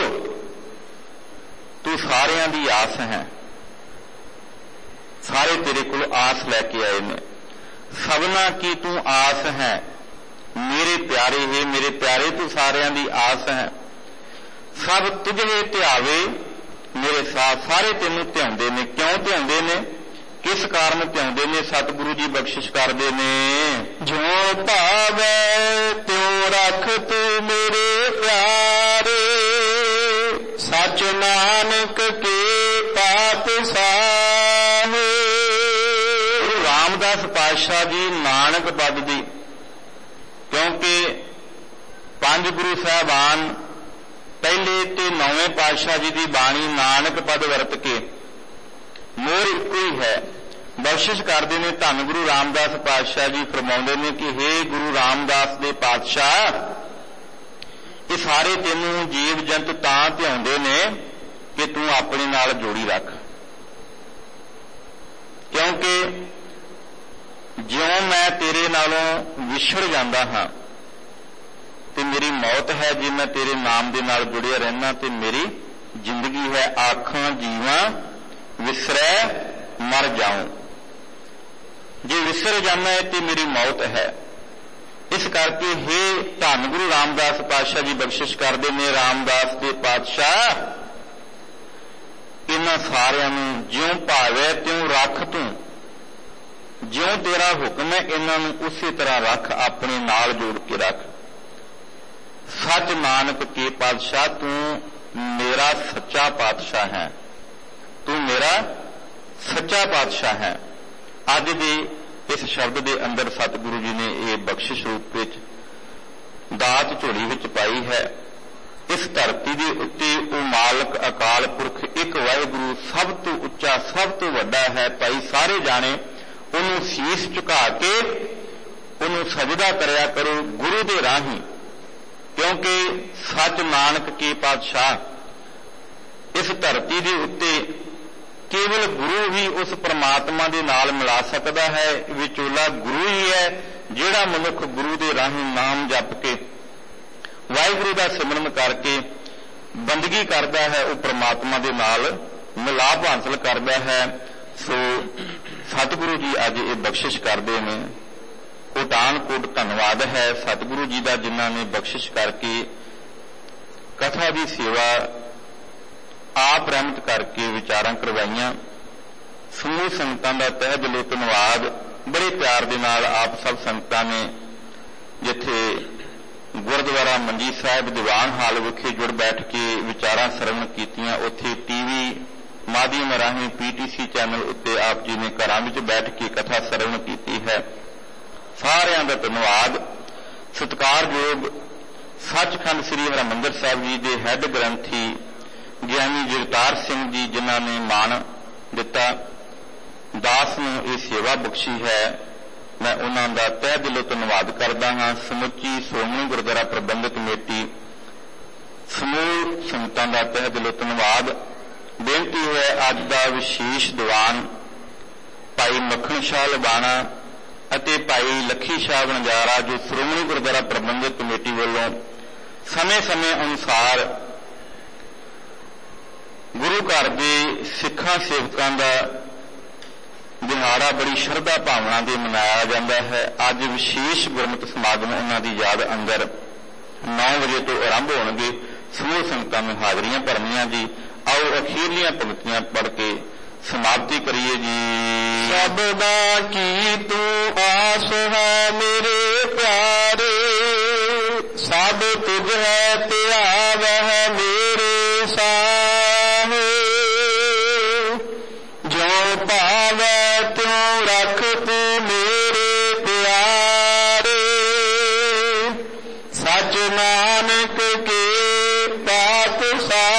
तू सारियां दी आस है, सारे तेरे कोल आस लैके आए ने। सबना की तू आस है मेरे प्यारे, हे मेरे प्यारे तू सारियां दी आस है। सब तुझे ध्यावे मेरे साथ, सारे तेनू ध्याउंदे ने। क्यों ध्याउंदे ने, किस कारण ध्याउंदे ने? सतगुरु जी बख्शिश करदे ने, जो भावे त्यों रख तू मेरे प्यारे, सच नानक के पात साहे। रामदास पातशाह जी नानक पद दी, क्योंकि पंज गुरु साहबान पहले ते नौवें पातशाह जी की बाणी नानक पद वरत के मोर इको ही है। बख्शिश करते ने धन गुरु रामदास पातशाह जी फरमाउंदे ने कि हे गुरु रामदास दे पातशाह, ये सारे तेनू जीव जंत तां ध्याउंदे ने कि तू अपने नाल जोड़ी रख, क्योंकि ज्यों मैं तेरे नालों विछड़ जांदा हां ते मेरी मौत है, जे मैं तेरे नाम दे नाल जुड़िया रहना ते मेरी जिंदगी है। आखां जीवां विसरै मर जाऊं, जे विसर जाना है तो मेरी मौत है। इस करके हे धन गुरु रामदास पातशाह जी बख्शिश करते ने, रामदास दे पातशाह इन्हां सारियां नूं ज्यों भावे त्यों रख तू, ज्यों तेरा हुक्म है इन्हां नूं उसी तरह रख, अपने नाल जोड़ के रख। सच नानक के पातशाह तू मेरा सच्चा पातशाह है, तू मेरा सच्चा पातशाह है। अज दे इस शब्द के अंदर सतगुरु जी ने यह बख्शिश रूप विच दात झोली विच पाई है। इस धरती के उत्ते वो मालक अकाल पुरख एक वाहिगुरु सब तो उच्चा सब तो वड्डा है। भाई सारे जाने उन्होंने शीश झुका के उन्होंने सजदा करया करो गुरु दे राही, क्योंकि सच नानक के पातशाह इस धरती के उत्ते केवल गुरु ही उस परमात्मा दे नाल मिला सकता है। विचोला गुरु ही है, जिहड़ा मनुख गुरु दे राही नाम जप के वाहिगुरु का सिमरन करके बंदगी करता है, वो परमात्मा दे नाल मिलाप हासिल करता है। सो सतगुरु जी अज ये बख्शिश करते हैं, ਕੋਟਾਨ ਕੋਟ ਧੰਨਵਾਦ ਹੈ ਸਤਿਗੁਰੂ ਜੀ ਦਾ, ਜਿਨ੍ਹਾਂ ਨੇ ਬਖਸ਼ਿਸ਼ ਕਰਕੇ ਕਥਾ ਦੀ ਸੇਵਾ ਆਪ ਰਹਿਮਤ ਕਰਕੇ ਵਿਚਾਰਾਂ ਕਰਵਾਈਆਂ। ਸਮੂਹ ਸੰਗਤਾਂ ਦਾ ਤਹਿ ਦਿਲੋਂ ਧੰਨਵਾਦ। ਬੜੇ ਪਿਆਰ ਦੇ ਨਾਲ ਆਪ ਸਭ ਸੰਗਤਾਂ ਨੇ ਜਿੱਥੇ ਗੁਰਦੁਆਰਾ ਮੰਜੀ ਸਾਹਿਬ ਦੀਵਾਨ ਹਾਲ ਵਿਖੇ ਜੁੜ ਬੈਠ ਕੇ ਵਿਚਾਰਾਂ ਸਰਵਣ ਕੀਤੀਆਂ, ਉੱਥੇ ਟੀਵੀ ਮਾਧਿਅਮ ਰਾਹੀਂ ਪੀਟੀਸੀ ਚੈਨਲ ਉੱਤੇ ਆਪ ਜੀ ਨੇ ਘਰਾਂ ਵਿੱਚ ਬੈਠ ਕੇ ਕਥਾ ਸਰਵਣ ਕੀਤੀ ਹੈ। ਸਾਰਿਆਂ ਦਾ ਧੰਨਵਾਦ। ਸਤਿਕਾਰਯੋਗ ਸੱਚਖੰਡ ਸ੍ਰੀ ਹਰਿਮੰਦਰ ਸਾਹਿਬ ਜੀ ਦੇ ਹੈੱਡ ਗ੍ਰੰਥੀ ਗਿਆਨੀ ਜਗਤਾਰ ਸਿੰਘ ਜੀ, ਜਿਨ੍ਹਾਂ ਨੇ ਮਾਣ ਦਿੱਤਾ ਦਾਸ ਨੂੰ ਇਹ ਸੇਵਾ ਬਖਸ਼ੀ ਹੈ, ਮੈਂ ਉਹਨਾਂ ਦਾ ਤਹਿ ਦਿਲੋਂ ਧੰਨਵਾਦ ਕਰਦਾ ਹਾਂ। ਸਮੁੱਚੀ ਸ਼੍ਰੋਮਣੀ ਗੁਰਦੁਆਰਾ ਪ੍ਰਬੰਧਕ ਕਮੇਟੀ ਸਮੂਹ ਸੰਗਤਾਂ ਦਾ ਤਹਿ ਦਿਲੋਂ ਧੰਨਵਾਦ। ਬੇਨਤੀ ਹੈ ਅੱਜ ਦਾ ਵਿਸ਼ੇਸ਼ ਦੀਵਾਨ ਭਾਈ ਮੱਖਣ ਸ਼ਾਹ ਲਬਾਣਾ ਅਤੇ ਭਾਈ ਲੱਖੀ ਸ਼ਾਹ ਵਣਜਾਰਾ, ਜੋ ਸ਼੍ਰੋਮਣੀ ਗੁਰਦੁਆਰਾ ਪ੍ਰਬੰਧਕ ਕਮੇਟੀ ਵੱਲੋਂ ਸਮੇਂ-ਸਮੇਂ ਅਨੁਸਾਰ ਗੁਰੂ ਘਰ ਦੇ ਸਿੱਖਾਂ ਸੇਵਕਾਂ ਦਾ ਦਿਹਾੜਾ ਬੜੀ ਸ਼ਰਧਾ ਭਾਵਨਾ ਦੇ ਮਨਾਇਆ ਜਾਂਦਾ ਹੈ। ਅੱਜ ਵਿਸ਼ੇਸ਼ ਗੁਰਮਤਿ ਸਮਾਗਮ ਉਹਨਾਂ ਦੀ ਯਾਦ ਅੰਦਰ ਨੌ ਵਜੇ ਤੋਂ ਆਰੰਭ ਹੋਣਗੇ। ਸਮੂਹ ਸੰਗਤਾਂ ਨੂੰ ਹਾਜ਼ਰੀਆਂ ਭਰਨੀਆਂ ਜੀ। ਆਓ ਅਖੀਰਲੀਆਂ ਪੰਕਤੀਆਂ ਪੜ੍ਹ ਕੇ ਸਮਾਪਤੀ ਕਰੀਏ ਜੀ। ਸਬਦਾ ਕੀ ਤੂੰ ਆਸ ਹੈ ਮੇਰੇ ਪਿਆਰੇ, ਸਭ ਤੁਝ ਹੈ ਧਿਆਵਹਿ ਮੇਰੇ ਸਾਹੇ, ਜੋ ਭਾਵੈ ਤਿਉ ਰਖ ਤੂੰ ਮੇਰੇ ਪਿਆਰੇ, ਸਚ ਨਾਨਕ ਕੇ ਪਾਤਸ਼ਾਹ